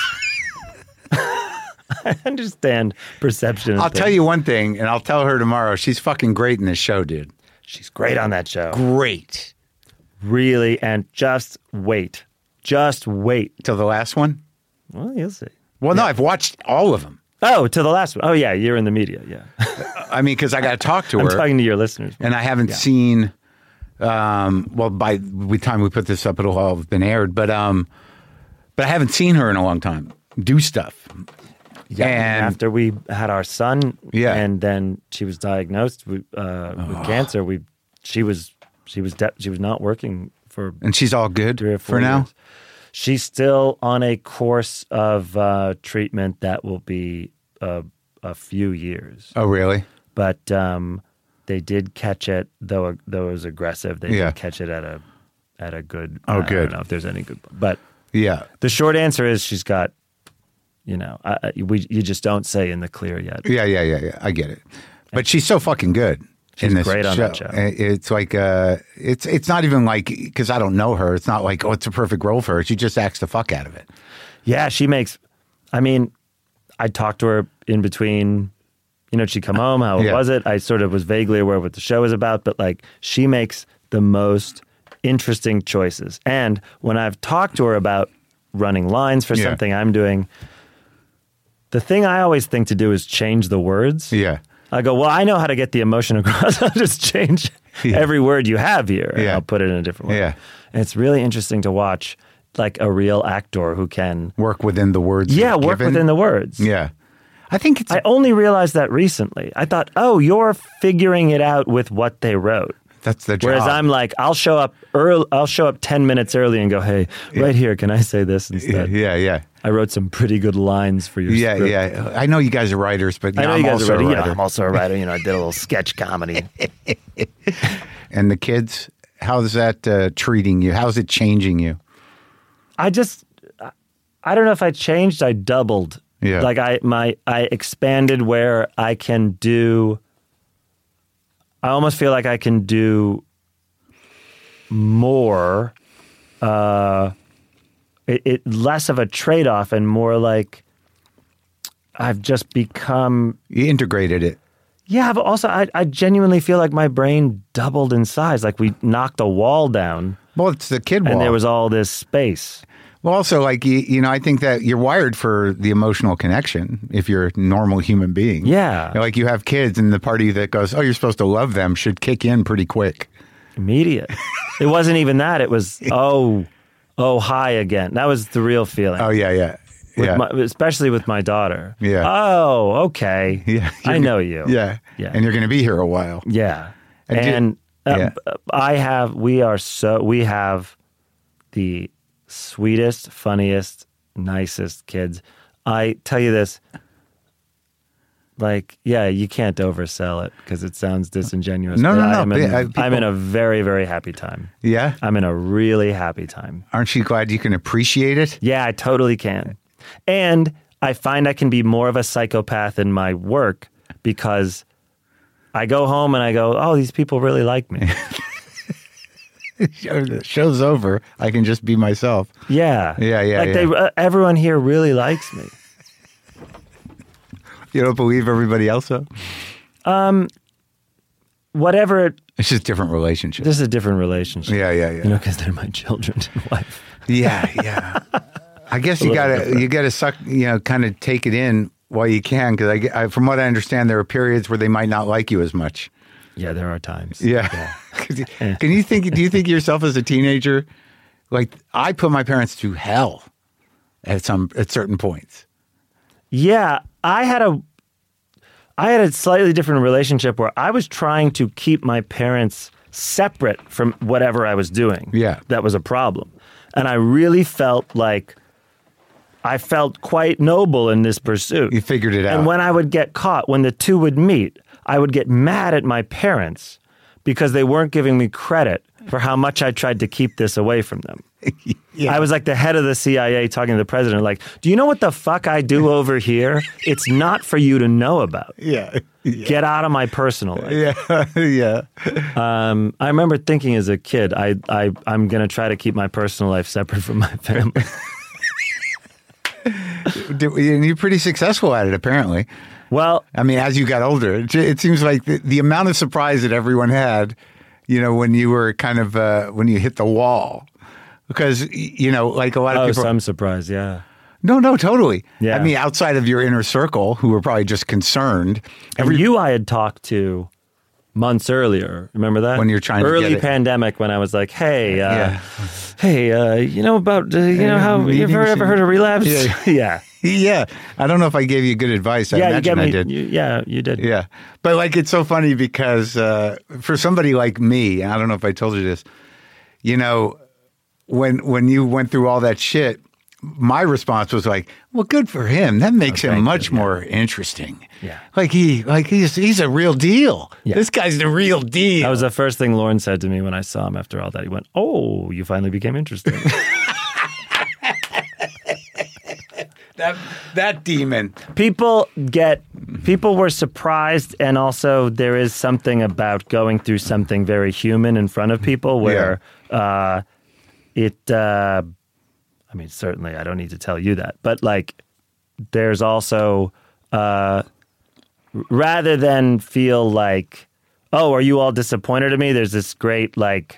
I understand perception. I'll tell you one thing, and I'll tell her tomorrow. She's fucking great in this show, dude. She's great on that show. Great. Really, and just wait. Just wait. Till the last one? Well, you'll see. Well, no, I've watched all of them. Oh, to the last one. Oh, yeah, you're in the media, yeah. I mean, because I got to talk to I'm her. talking to your listeners. And I haven't seen, by the time we put this up, it'll all have been aired. But I haven't seen her in a long time do stuff. Yeah, and after we had our son, Yeah. and then she was diagnosed with cancer. She was not working for And she's all good 3 or 4 for now? years. She's still on a course of treatment that will be a few years. Oh, really? But they did catch it, though it was aggressive. They did catch it at a good. Oh, I good. don't know if there's any good, but Yeah. the short answer is she's got. You just don't say in the clear yet. Yeah. I get it. But she's so fucking good. She's in this great on show. that show. It's like it's not even like, because I don't know her. It's not like, oh, it's a perfect role for her. She just acts the fuck out of it. Yeah, she makes. I mean, I talked to her in between. She'd come home. How was it? I sort of was vaguely aware of what the show was about, but like she makes the most interesting choices. And when I've talked to her about running lines for something I'm doing, the thing I always think to do is change the words. Yeah. I go, well, I know how to get the emotion across. I'll just change every word you have here. And I'll put it in a different way. Yeah. And it's really interesting to watch like a real actor who can Work within the words. work within the words. Yeah. I think it's... I only realized that recently. I thought, oh, you're figuring it out with what they wrote. That's the job. Whereas I'm like, I'll show up 10 minutes early and go, hey, right here, can I say this instead? Yeah. I wrote some pretty good lines for your script. Yeah. I know you guys are writers, but I know I'm you guys also are writers. a writer. I'm also a writer. I did a little sketch comedy. And the kids, how's that treating you? How's it changing you? I don't know if I changed. I doubled. Yeah. Like I expanded where I can do. I almost feel like I can do more. It less of a trade-off and more like I've just become. You integrated it. Yeah, but also I genuinely feel like my brain doubled in size. Like we knocked a wall down. Well, it's the kid wall. And there was all this space. Well, also, like, I think that you're wired for the emotional connection if you're a normal human being. Yeah. Like, you have kids, and the part of you that goes, oh, you're supposed to love them should kick in pretty quick. Immediate. It wasn't even that. It was, oh, hi again. That was the real feeling. Oh, yeah. Especially with my daughter. Yeah. Oh, okay. Yeah. I know you. Yeah. And you're going to be here a while. Yeah. And we have the sweetest, funniest, nicest kids. I tell you this, like, yeah, you can't oversell it because it sounds disingenuous. No. I'm in a very, very happy time. Yeah? I'm in a really happy time. Aren't you glad you can appreciate it? Yeah, I totally can. And I find I can be more of a psychopath in my work because I go home and I go, oh, these people really like me. The show's over. I can just be myself. Yeah. Like everyone here really likes me. You don't believe everybody else, though? Whatever. It's just different relationships. This is a different relationship. Yeah. Because they're my children and wife. Yeah. I guess you gotta suck, kind of take it in while you can, because from what I understand, there are periods where they might not like you as much. Yeah, there are times. Yeah. Do you think yourself as a teenager, like I put my parents through hell at certain points? Yeah, I had a slightly different relationship where I was trying to keep my parents separate from whatever I was doing. Yeah. That was a problem. And I really felt like I felt quite noble in this pursuit. You figured it out. And when I would get caught, when the two would meet, I would get mad at my parents because they weren't giving me credit for how much I tried to keep this away from them. Yeah. I was like the head of the CIA talking to the president, like, do you know what the fuck I do over here? It's not for you to know about. Yeah. Get out of my personal life. Yeah. Yeah. I remember thinking as a kid, I'm going to try to keep my personal life separate from my family. And you're pretty successful at it, apparently. Well, I mean, as you got older, it seems like the amount of surprise that everyone had, when you were kind of, when you hit the wall. Because, like a lot of people. I'm surprised, yeah. No, totally. Yeah. I mean, outside of your inner circle, who were probably just concerned. And you I had talked to months earlier. Remember that? When you're trying to early get it. pandemic, when I was like, hey, Yeah. you know about, how, you ever heard of relapse? Yeah. Yeah. Yeah. I don't know if I gave you good advice. I imagine I did. You did. Yeah. But like, it's so funny because for somebody like me, and I don't know if I told you this, when you went through all that shit, my response was like, well, good for him. That makes him much more interesting. Yeah. He's a real deal. Yeah. This guy's the real deal. That was the first thing Lauren said to me when I saw him after all that. He went, oh, you finally became interesting. that demon. People were surprised, and also there is something about going through something very human in front of people where I mean, certainly I don't need to tell you that, but like there's also, rather than feel like, oh, are you all disappointed in me? There's this great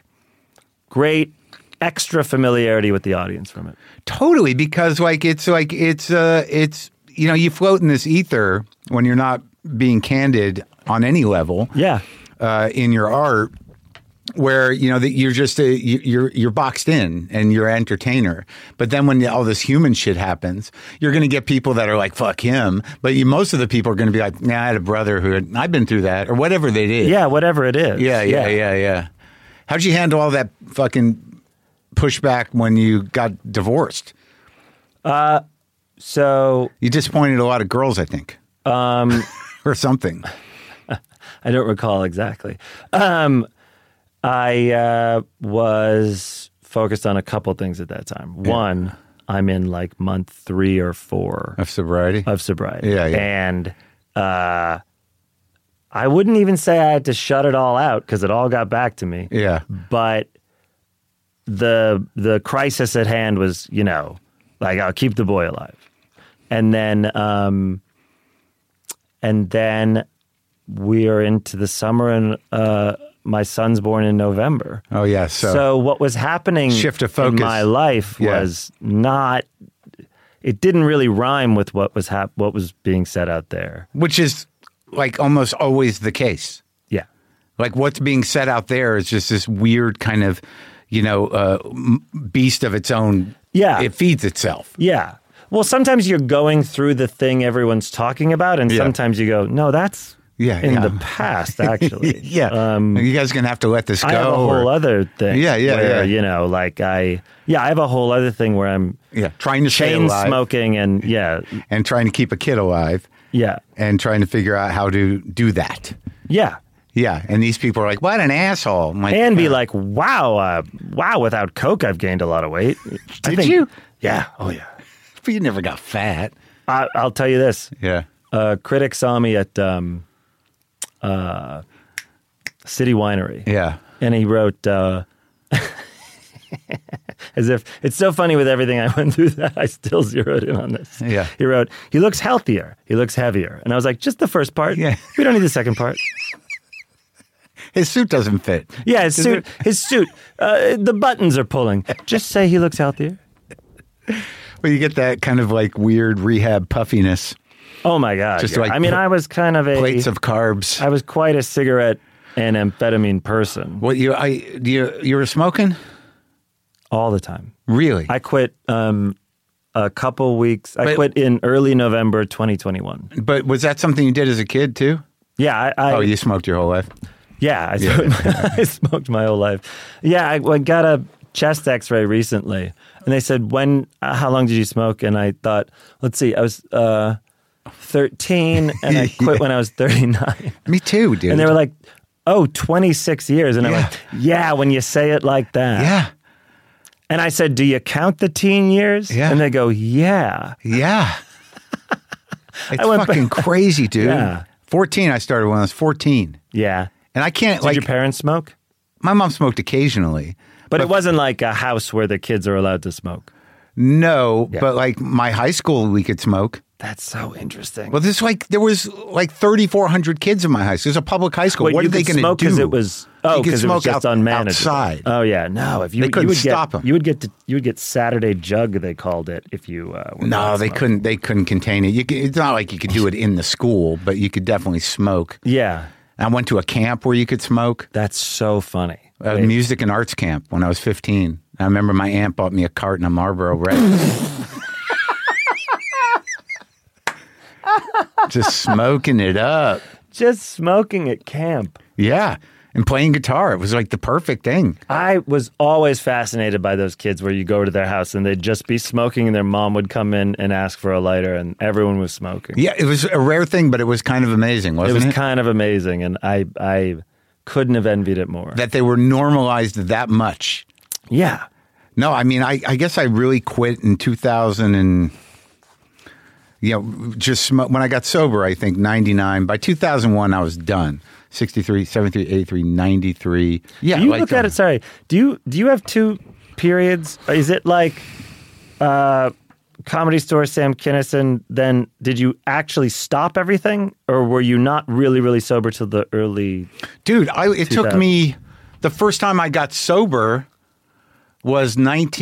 extra familiarity with the audience from it. Totally, because it's you float in this ether when you're not being candid on any level. Yeah. In your art, where that you're just you're boxed in and you're an entertainer. But then when all this human shit happens, you're going to get people that are like, fuck him. But most of the people are going to be like, nah, I had a brother I've been through that, or whatever they did. Yeah, whatever it is. Yeah. How'd you handle all that fucking pushback when you got divorced? So you disappointed a lot of girls, I think, or something. I don't recall exactly. I was focused on a couple things at that time. Yeah. One, I'm in like month 3 or 4 of sobriety. Yeah. And I wouldn't even say I had to shut it all out because it all got back to me. Yeah. But the crisis at hand was, like I'll keep the boy alive. And then we are into the summer, and my son's born in November. Oh, yeah. So what was happening shift of focus in my life was not, it didn't really rhyme with what was being said out there. Which is like almost always the case. Yeah. Like what's being said out there is just this weird kind of, beast of its own. Yeah. It feeds itself. Yeah. Well, sometimes you're going through the thing everyone's talking about, and sometimes you go, no, that's in the past, actually. Yeah. You guys are going to have to let this go. I have a whole other thing. Yeah. I have a whole other thing where I'm trying to chain smoking and and trying to keep a kid alive. Yeah. And trying to figure out how to do that. Yeah. Yeah, and these people are like, what an asshole. Like, and be like, wow, without Coke, I've gained a lot of weight. Did you? Yeah. Oh, yeah. But you never got fat. I'll tell you this. Yeah. A critic saw me at City Winery. Yeah. And he wrote, as if, it's so funny with everything I went through that I still zeroed in on this. Yeah. He wrote, he looks healthier. He looks heavier. And I was like, just the first part. Yeah. We don't need the second part. His suit doesn't fit. Yeah, his suit. The buttons are pulling. Just say he looks healthier. Well, you get that kind of like weird rehab puffiness Oh my God. Just yeah. like I mean, I was kind of plates of carbs. I was quite a cigarette and amphetamine person. What you were smoking? All the time. Really? I quit a couple weeks. I quit in early November 2021. But was that something you did as a kid too? Yeah. Oh, you smoked your whole life? Yeah. I smoked my whole life. Yeah. I got a chest x-ray recently. And they said, how long did you smoke? And I thought, let's see, I was 13 and I quit when I was 39. Me too, dude. And they were like, 26 years. And I'm like, yeah, when you say it like that. Yeah. And I said, do you count the teen years? Yeah. And they go, yeah. Yeah. It's fucking crazy, dude. Yeah. 14, I started when I was 14. Yeah. And I can't, Did your parents smoke? My mom smoked occasionally. But it wasn't like a house where the kids are allowed to smoke. No, but like my high school, we could smoke. That's so interesting. Well, there was like 3,400 kids in my high school. It was a public high school. Wait, what are they going to do? Because it was because it was just unmanageable. Outside. Oh yeah, no. If they couldn't stop them. You would get Saturday jug. They called it if you. Were no, they couldn't. They couldn't contain it. It's not like you could do it in the school, but you could definitely smoke. Yeah. I went to a camp where you could smoke. That's so funny. A music and arts camp when I was 15. I remember my aunt bought me a carton of Marlboro Red. Just smoking it up. Just smoking at camp. Yeah. And playing guitar. It was like the perfect thing. I was always fascinated by those kids where you go to their house and they'd just be smoking and their mom would come in and ask for a lighter and everyone was smoking. Yeah, it was a rare thing, but it was kind of amazing, wasn't it? It was kind of amazing, and I couldn't have envied it more. That they were normalized that much. Yeah. No, I mean, I guess I really quit in 2000 and, when I got sober, I think 99. By 2001, I was done. 63, 73, 83, 93. Yeah. Do you look at it, sorry, do you have two periods? Is it like Comedy Store, Sam Kinison, then did you actually stop everything? Or were you not really, really sober till the early Dude, it took me, the first time I got sober was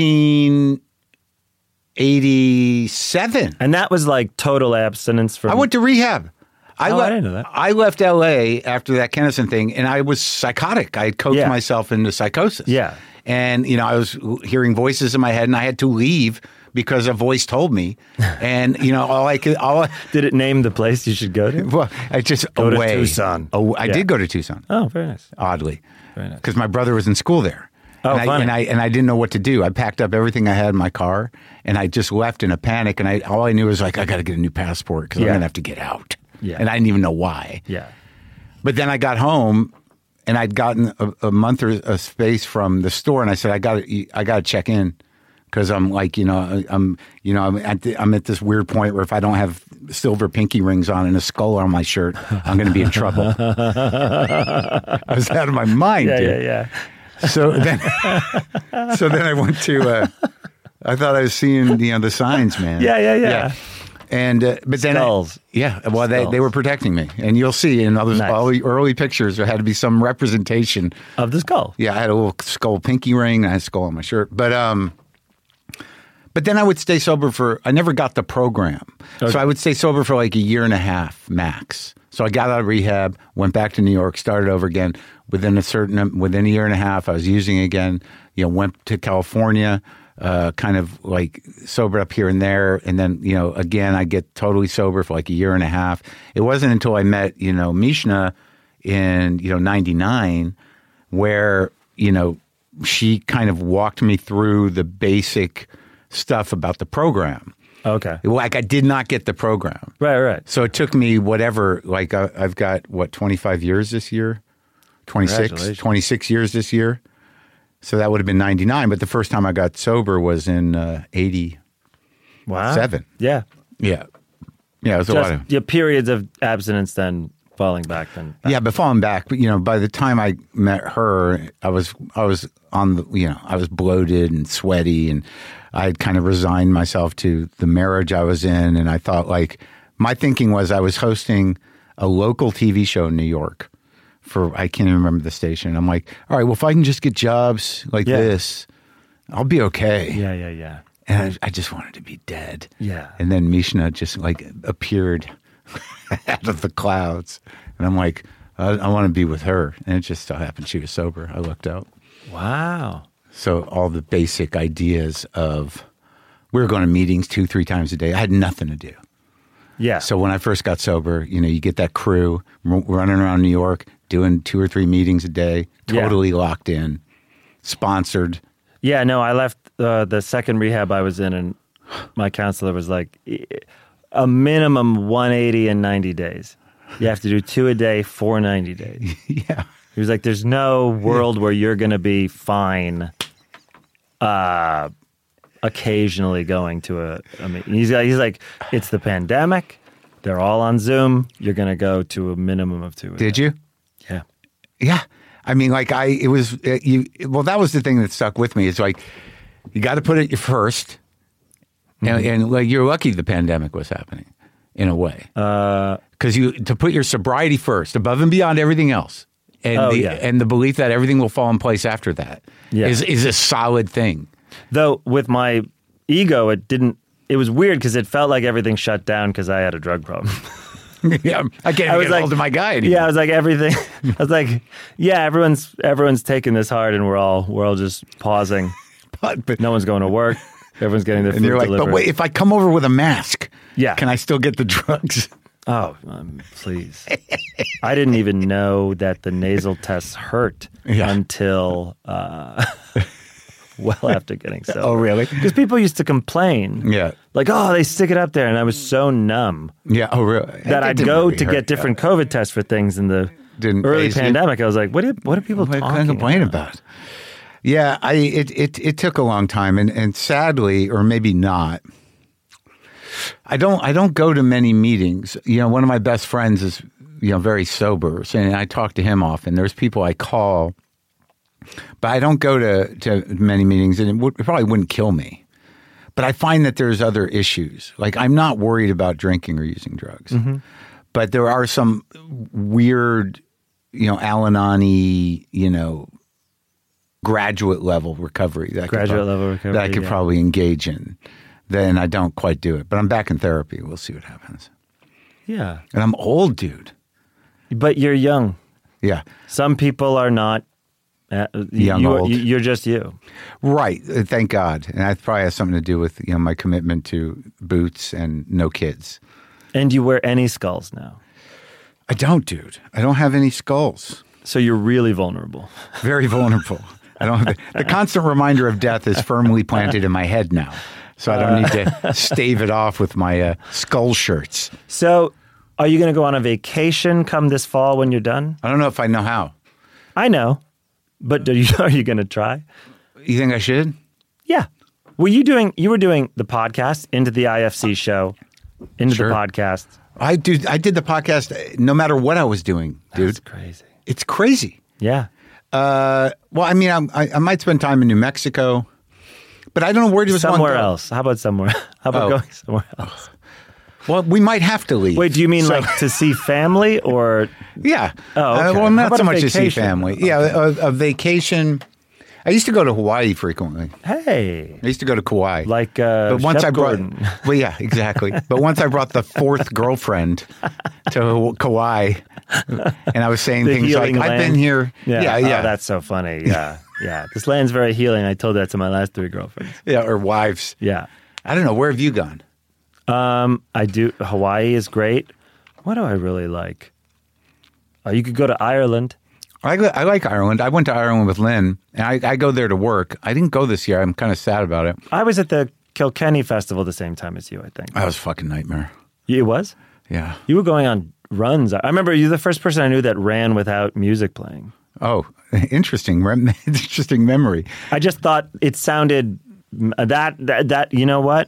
1987. And that was like total abstinence from... I went to rehab. I didn't know that. I left L.A. after that Kennison thing, and I was psychotic. I had coached myself into psychosis. Yeah. And, I was hearing voices in my head, and I had to leave because a voice told me. And, Did it name the place you should go to? Well, I just go away. To Tucson. I did go to Tucson. Oh, very nice. Oddly. Very nice. Because my brother was in school there. Oh, funny. And I didn't know what to do. I packed up everything I had in my car, and I just left in a panic. And all I knew was I got to get a new passport because I'm going to have to get out. Yeah. And I didn't even know why. Yeah. But then I got home, and I'd gotten a month or a space from the store, and I said I got to check in because I'm like I'm at this weird point where if I don't have silver pinky rings on and a skull on my shirt, I'm going to be in trouble. I was out of my mind, dude. Yeah. So then I went to. I thought I was seeing the signs, man. Yeah. And but then Skulls. Well, they were protecting me, and you'll see in all the early pictures there had to be some representation of the skull. Yeah, I had a little skull pinky ring, I had a skull on my shirt, but then I would stay sober I never got the program, so I would stay sober for like a year and a half max. So I got out of rehab, went back to New York, started over again. Within a year and a half, I was using again. Went to California. Kind of like sobered up here and there. And then, again, I get totally sober for like a year and a half. It wasn't until I met, Mishna in, 99 where, she kind of walked me through the basic stuff about the program. Okay. Like I did not get the program. Right. So it took me whatever, like I've got 25 years this year? 26 years this year. So that would have been 99, but the first time I got sober was in 87. Wow. Yeah. Yeah. Yeah, it was a lot of... Your periods of abstinence then falling back then. Yeah, but falling back. But, by the time I met her, I was on the, I was bloated and sweaty, and I had kind of resigned myself to the marriage I was in. And I thought, my thinking was I was hosting a local TV show in New York. I can't even remember the station. I'm like, all right, well, if I can just get jobs like this, I'll be okay. Yeah. And I just wanted to be dead. Yeah. And then Mishna just like appeared out of the clouds. And I'm like, I want to be with her. And it just so happened she was sober. I lucked out. Wow. So all the basic ideas of, we were going to meetings 2-3 times a day. I had nothing to do. Yeah. So when I first got sober, you get that crew running around New York, doing 2 or 3 meetings a day, totally locked in, sponsored. Yeah, no, I left the second rehab I was in, and my counselor was like, a minimum 180 in 90 days. You have to do 2 a day for 90 days. Yeah. He was like, there's no world where you're going to be fine occasionally going to a meeting. He's like, it's the pandemic. They're all on Zoom. You're going to go to a minimum of 2 a day. Did you? Yeah. Yeah. I mean, like that was the thing that stuck with me. It's like, you got to put it first. And like, you're lucky the pandemic was happening in a way. Because to put your sobriety first, above and beyond everything else. And the belief that everything will fall in place after that is a solid thing. Though with my ego, it was weird because it felt like everything shut down because I had a drug problem. Yeah, I can't even get hold of my guy anymore. Yeah, I was like everything. I was like, yeah, everyone's taking this hard, and we're all just pausing. But no one's going to work. Everyone's getting their food delivered. And you're like, but wait, if I come over with a mask, yeah, can I still get the drugs? Oh, please. I didn't even know that the nasal tests hurt until well after getting sober. Oh, really? Because people used to complain. Yeah. Like, oh, they stick it up there. And I was so numb. Yeah. Oh, really? That I'd go to get different COVID tests for things in the early pandemic. I was like, what are people talking about? Yeah, it took a long time. And sadly, or maybe not, I don't go to many meetings. One of my best friends is, very sober, and I talk to him often. There's people I call, but I don't go to many meetings, and it probably wouldn't kill me. But I find that there's other issues. Like, I'm not worried about drinking or using drugs, but there are some weird, Al-Anoni, graduate level recovery that I could probably engage in. Then I don't quite do it. But I'm back in therapy. We'll see what happens. Yeah. And I'm old, dude. But you're young. Yeah. Some people are not young, old. You're just you. Right. Thank God. And that probably has something to do with my commitment to boots and no kids. And you wear any skulls now? I don't, dude. I don't have any skulls. So you're really vulnerable. Very vulnerable. I don't have the constant reminder of death is firmly planted in my head now. So I don't need to stave it off with my skull shirts. So are you going to go on a vacation come this fall when you're done? I don't know if I know how. I know. But are you going to try? You think I should? Yeah. You were doing the podcast, Into the IFC show, the podcast. I did the podcast no matter what I was doing, dude. That's crazy. It's crazy. Yeah. Well, I mean, I might spend time in New Mexico. But I don't know where he was going. Somewhere else. How about somewhere? How about going somewhere else? Well, we might have to leave. Wait, do you mean like to see family or? Yeah. Oh, okay. Well, not so much to see family. Yeah, a vacation. I used to go to Hawaii frequently. Hey. I used to go to Kauai. Like but once Shep Gordon. Well, yeah, exactly. But once I brought the 4th girlfriend to Kauai, and I was saying things like, land. I've been here. Yeah. Oh, that's so funny. Yeah. Yeah. This land's very healing. I told that to my last 3 girlfriends. Yeah, or wives. Yeah. I don't know. Where have you gone? I do. Hawaii is great. What do I really like? You could go to Ireland. I like Ireland. I went to Ireland with Lynn, and I go there to work. I didn't go this year. I'm kind of sad about it. I was at the Kilkenny Festival the same time as you, I think. That was a fucking nightmare. It was? Yeah. You were going on runs. I remember you're the first person I knew that ran without music playing. Oh, interesting. Interesting memory. I just thought it sounded that you know what?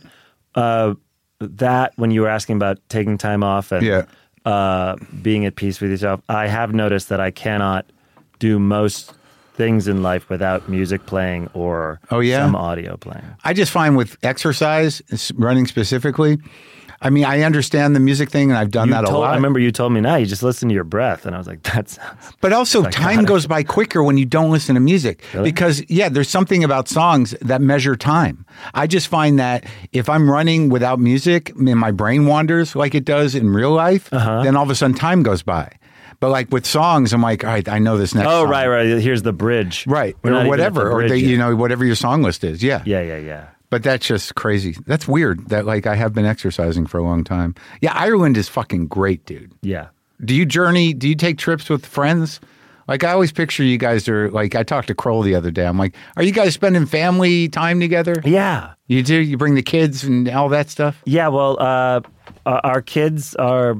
That when you were asking about taking time off and being at peace with yourself, I have noticed that I cannot do most things in life without music playing or some audio playing. I just find with exercise, running specifically, I mean, I understand the music thing, and I've done that a lot. I remember you told me, "Now you just listen to your breath," and I was like, "That's." But also, time goes by quicker when you don't listen to music. Really? Because, there's something about songs that measure time. I just find that if I'm running without music and my brain wanders like it does in real life, then all of a sudden time goes by. But like with songs, I'm like, all right, I know this next song. Oh, right. Here's the bridge. Right. We're not Or even at the whatever. Or, bridge whatever your song list is. Yeah. Yeah. But that's just crazy. That's weird that like I have been exercising for a long time. Yeah, Ireland is fucking great, dude. Yeah. Do you journey? Do you take trips with friends? Like I always picture you guys are like, I talked to Kroll the other day. I'm like, are you guys spending family time together? Yeah. You do? You bring the kids and all that stuff? Yeah, well, our kids are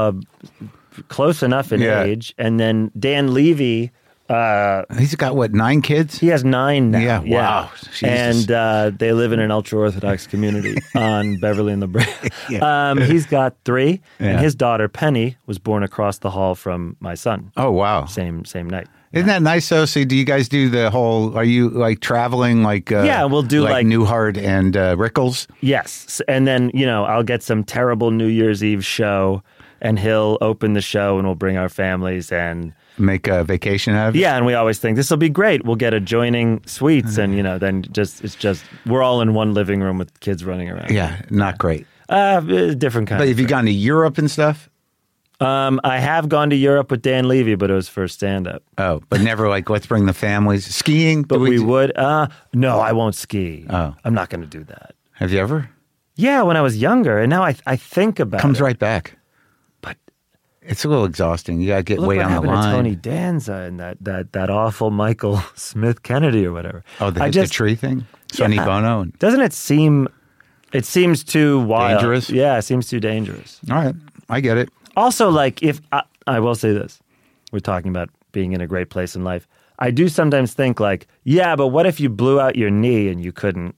close enough in age. And then Dan Levy... he's got, what, 9 kids? He has 9 now. Yeah, wow. Jesus. And they live in an ultra-Orthodox community on Beverly and La Brea. He's got 3, and his daughter, Penny, was born across the hall from my son. Oh, wow. Same night. Isn't that nice, though? So do you guys do the whole, are you like traveling like... we'll do like Newhart and Rickles? Yes. And then, I'll get some terrible New Year's Eve show, and he'll open the show, and we'll bring our families and... Make a vacation out of it? Yeah, and we always think, this will be great. We'll get adjoining suites, and, then it's just, we're all in one living room with kids running around. Yeah, not great. Different kind But have you gone to Europe and stuff? I have gone to Europe with Dan Levy, but it was for stand-up. Oh, but never like, let's bring the families. Skiing? But we would. No, I won't ski. Oh. I'm not going to do that. Have you ever? Yeah, when I was younger, and now I think about it. Comes right back. But it's a little exhausting. You got to get weight on the line. Look what happened to Tony Danza and that awful Michael Smith Kennedy or whatever. Oh, the tree thing? Sonny Bono? Doesn't it seem... It seems too wild. Dangerous? Yeah, it seems too dangerous. All right. I get it. Also, like, if I will say this, we're talking about being in a great place in life. I do sometimes think like, yeah, but what if you blew out your knee and you couldn't,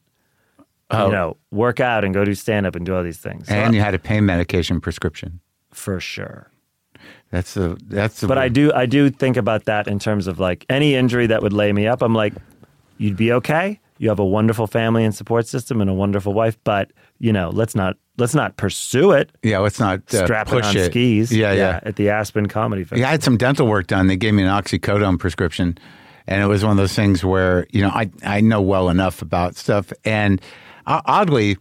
work out and go do stand-up and do all these things? And you had a pain medication prescription. For sure. That's the. But I do think about that in terms of like any injury that would lay me up. I'm like, you'd be okay. You have a wonderful family and support system and a wonderful wife, but let's not pursue it. Yeah, let's not strapping push on it. skis. Yeah. At the Aspen Comedy Festival. Yeah, I had some dental work done. They gave me an oxycodone prescription, and it was one of those things where I know well enough about stuff, and oddly,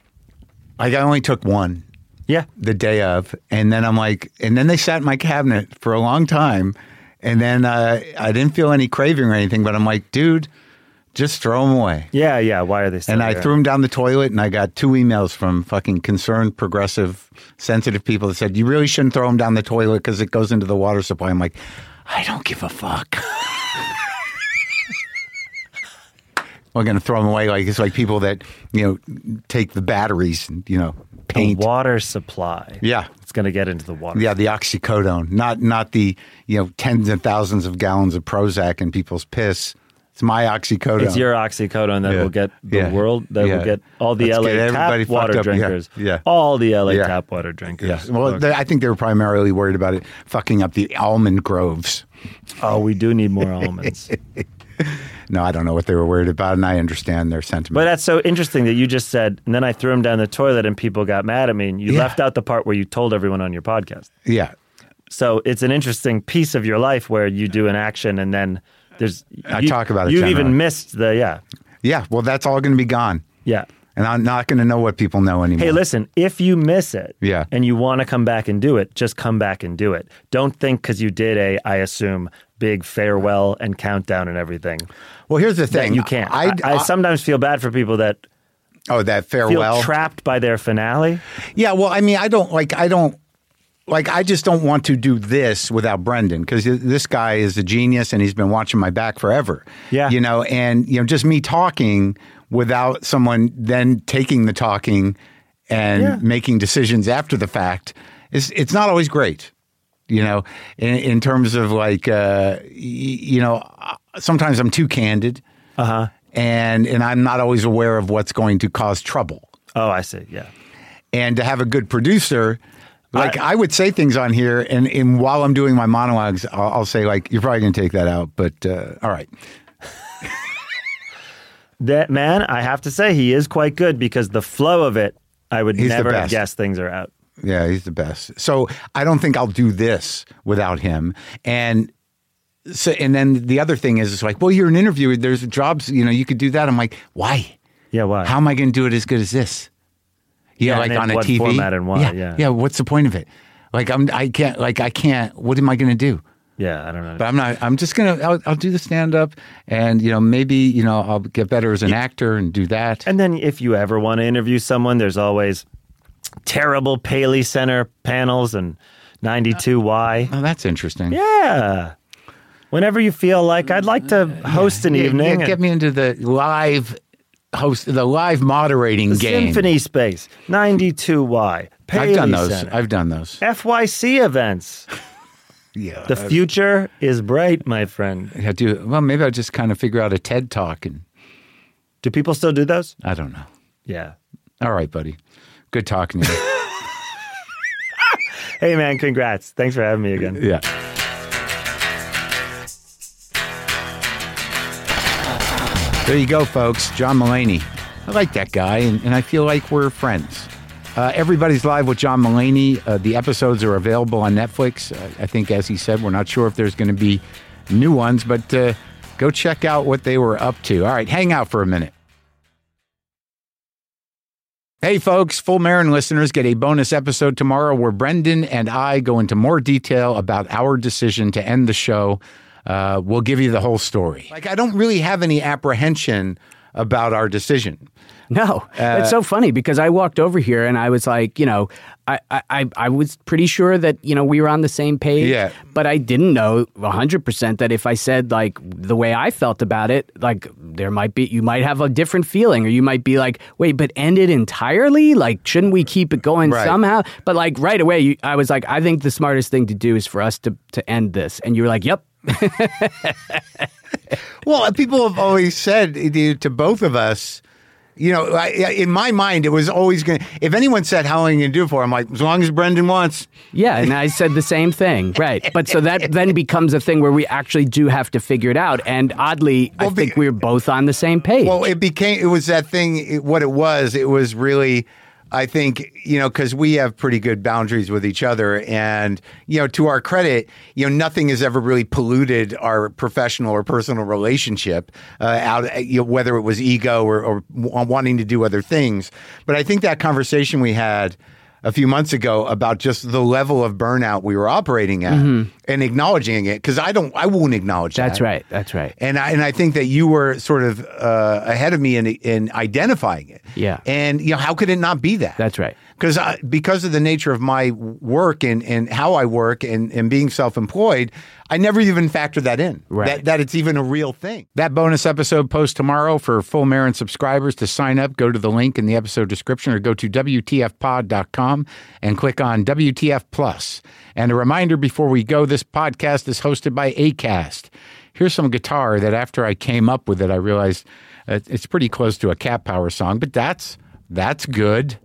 I only took one. Yeah, the day of, and then I'm like, and then they sat in my cabinet for a long time, and then I didn't feel any craving or anything, but I'm like, dude. Just throw them away. Yeah. Why are they still And there? I threw them down the toilet, and I got 2 emails from fucking concerned, progressive, sensitive people that said, you really shouldn't throw them down the toilet because it goes into the water supply. I'm like, I don't give a fuck. We're going to throw them away. Like it's like people that, take the batteries and, paint. The water supply. Yeah. It's going to get into the water. Yeah, the oxycodone. Not the, tens and thousands of gallons of Prozac in people's piss. It's my oxycodone. It's your oxycodone that will get the world, that will get all the LA tap water drinkers. Yeah. All the LA tap water drinkers. Yeah. Well, I think they were primarily worried about it fucking up the almond groves. Oh, we do need more almonds. No, I don't know what they were worried about, and I understand their sentiment. But that's so interesting that you just said, and then I threw them down the toilet and people got mad at me, and you left out the part where you told everyone on your podcast. Yeah. So it's an interesting piece of your life where you do an action and then I talk about it. You've generally. even missed the Yeah, well, that's all going to be gone. Yeah. And I'm not going to know what people know anymore. Hey, listen, if you miss it and you want to come back and do it, just come back and do it. Don't think because you did I assume, big farewell and countdown and everything. Well, here's the thing. You can't. I sometimes feel bad for people that that farewell. Feel trapped by their finale. Yeah, well, I mean, I just don't want to do this without Brendan because this guy is a genius and he's been watching my back forever. Yeah. Just me talking without someone then taking the talking and making decisions after the fact it's not always great. In terms of like, sometimes I'm too candid. And I'm not always aware of what's going to cause trouble. Oh, I see. Yeah. And to have a good producer. I would say things on here, and while I'm doing my monologues, I'll say, like, you're probably going to take that out, but all right. That man, I have to say, he is quite good because the flow of it I would He's the never have best. guessed things are out. Yeah, he's the best. So I don't think I'll do this without him. And so, and then the other thing is, it's like, well, you're an interviewer. There's jobs, you could do that. I'm like, why? Yeah, why? How am I going to do it as good as this? Yeah, like and on a what TV format and why, yeah. What's the point of it? Like I can't. What am I going to do? Yeah, I don't know. But I'm not. I'm just gonna. I'll do the stand up, and maybe I'll get better as an actor and do that. And then if you ever want to interview someone, there's always terrible Paley Center panels and 92Y. Oh, that's interesting. Yeah. Whenever you feel like I'd like to host an evening. Get me into the live moderating game. Symphony Space, 92Y. Paley I've done those. Center, I've done those. FYC events. Yeah. The future is bright, my friend. I do. Well, maybe I'll just kind of figure out a TED talk, and Do people still do those? I don't know. Yeah. All right, buddy. Good talking to you. Hey, man, congrats. Thanks for having me again. Yeah. There you go, folks. John Mulaney. I like that guy, and I feel like we're friends. Everybody's Live with John Mulaney. The episodes are available on Netflix. I think, as he said, we're not sure if there's going to be new ones, but go check out what they were up to. All right, hang out for a minute. Hey, folks, Full Marin listeners get a bonus episode tomorrow where Brendan and I go into more detail about our decision to end the show. We'll give you the whole story. Like, I don't really have any apprehension about our decision. No, it's so funny because I walked over here and I was like, I was pretty sure that, we were on the same page. Yeah. But I didn't know 100% that if I said like the way I felt about it, like you might have a different feeling, or you might be like, wait, but end it entirely? Like, shouldn't we keep it going somehow? But like right away, I was like, I think the smartest thing to do is for us to end this. And you were like, yep. Well, people have always said to both of us, in my mind, it was always going to, if anyone said, how long are you going to do it for? I'm like, as long as Brendan wants. Yeah, and I said the same thing. Right. But so that then becomes a thing where we actually do have to figure it out. And oddly, I think we were both on the same page. Well, it was that thing, what it was really, I think, because we have pretty good boundaries with each other, and, to our credit, nothing has ever really polluted our professional or personal relationship whether it was ego or wanting to do other things. But I think that conversation we had a few months ago about just the level of burnout we were operating at and acknowledging it, because I won't acknowledge that. That's right. And I think that you were sort of ahead of me in identifying it. Yeah. And how could it not be that? That's right. Because of the nature of my work and how I work and being self-employed, I never even factored that in. Right. That it's even a real thing. That bonus episode posts tomorrow. For Full Marin subscribers to sign up, go to the link in the episode description or go to WTFpod.com and click on WTF Plus. And a reminder before we go, this podcast is hosted by Acast. Here's some guitar that after I came up with it, I realized it's pretty close to a Cat Power song, but that's good.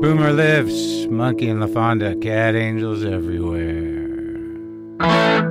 Rumor lives, Monkey and LaFonda, cat angels everywhere.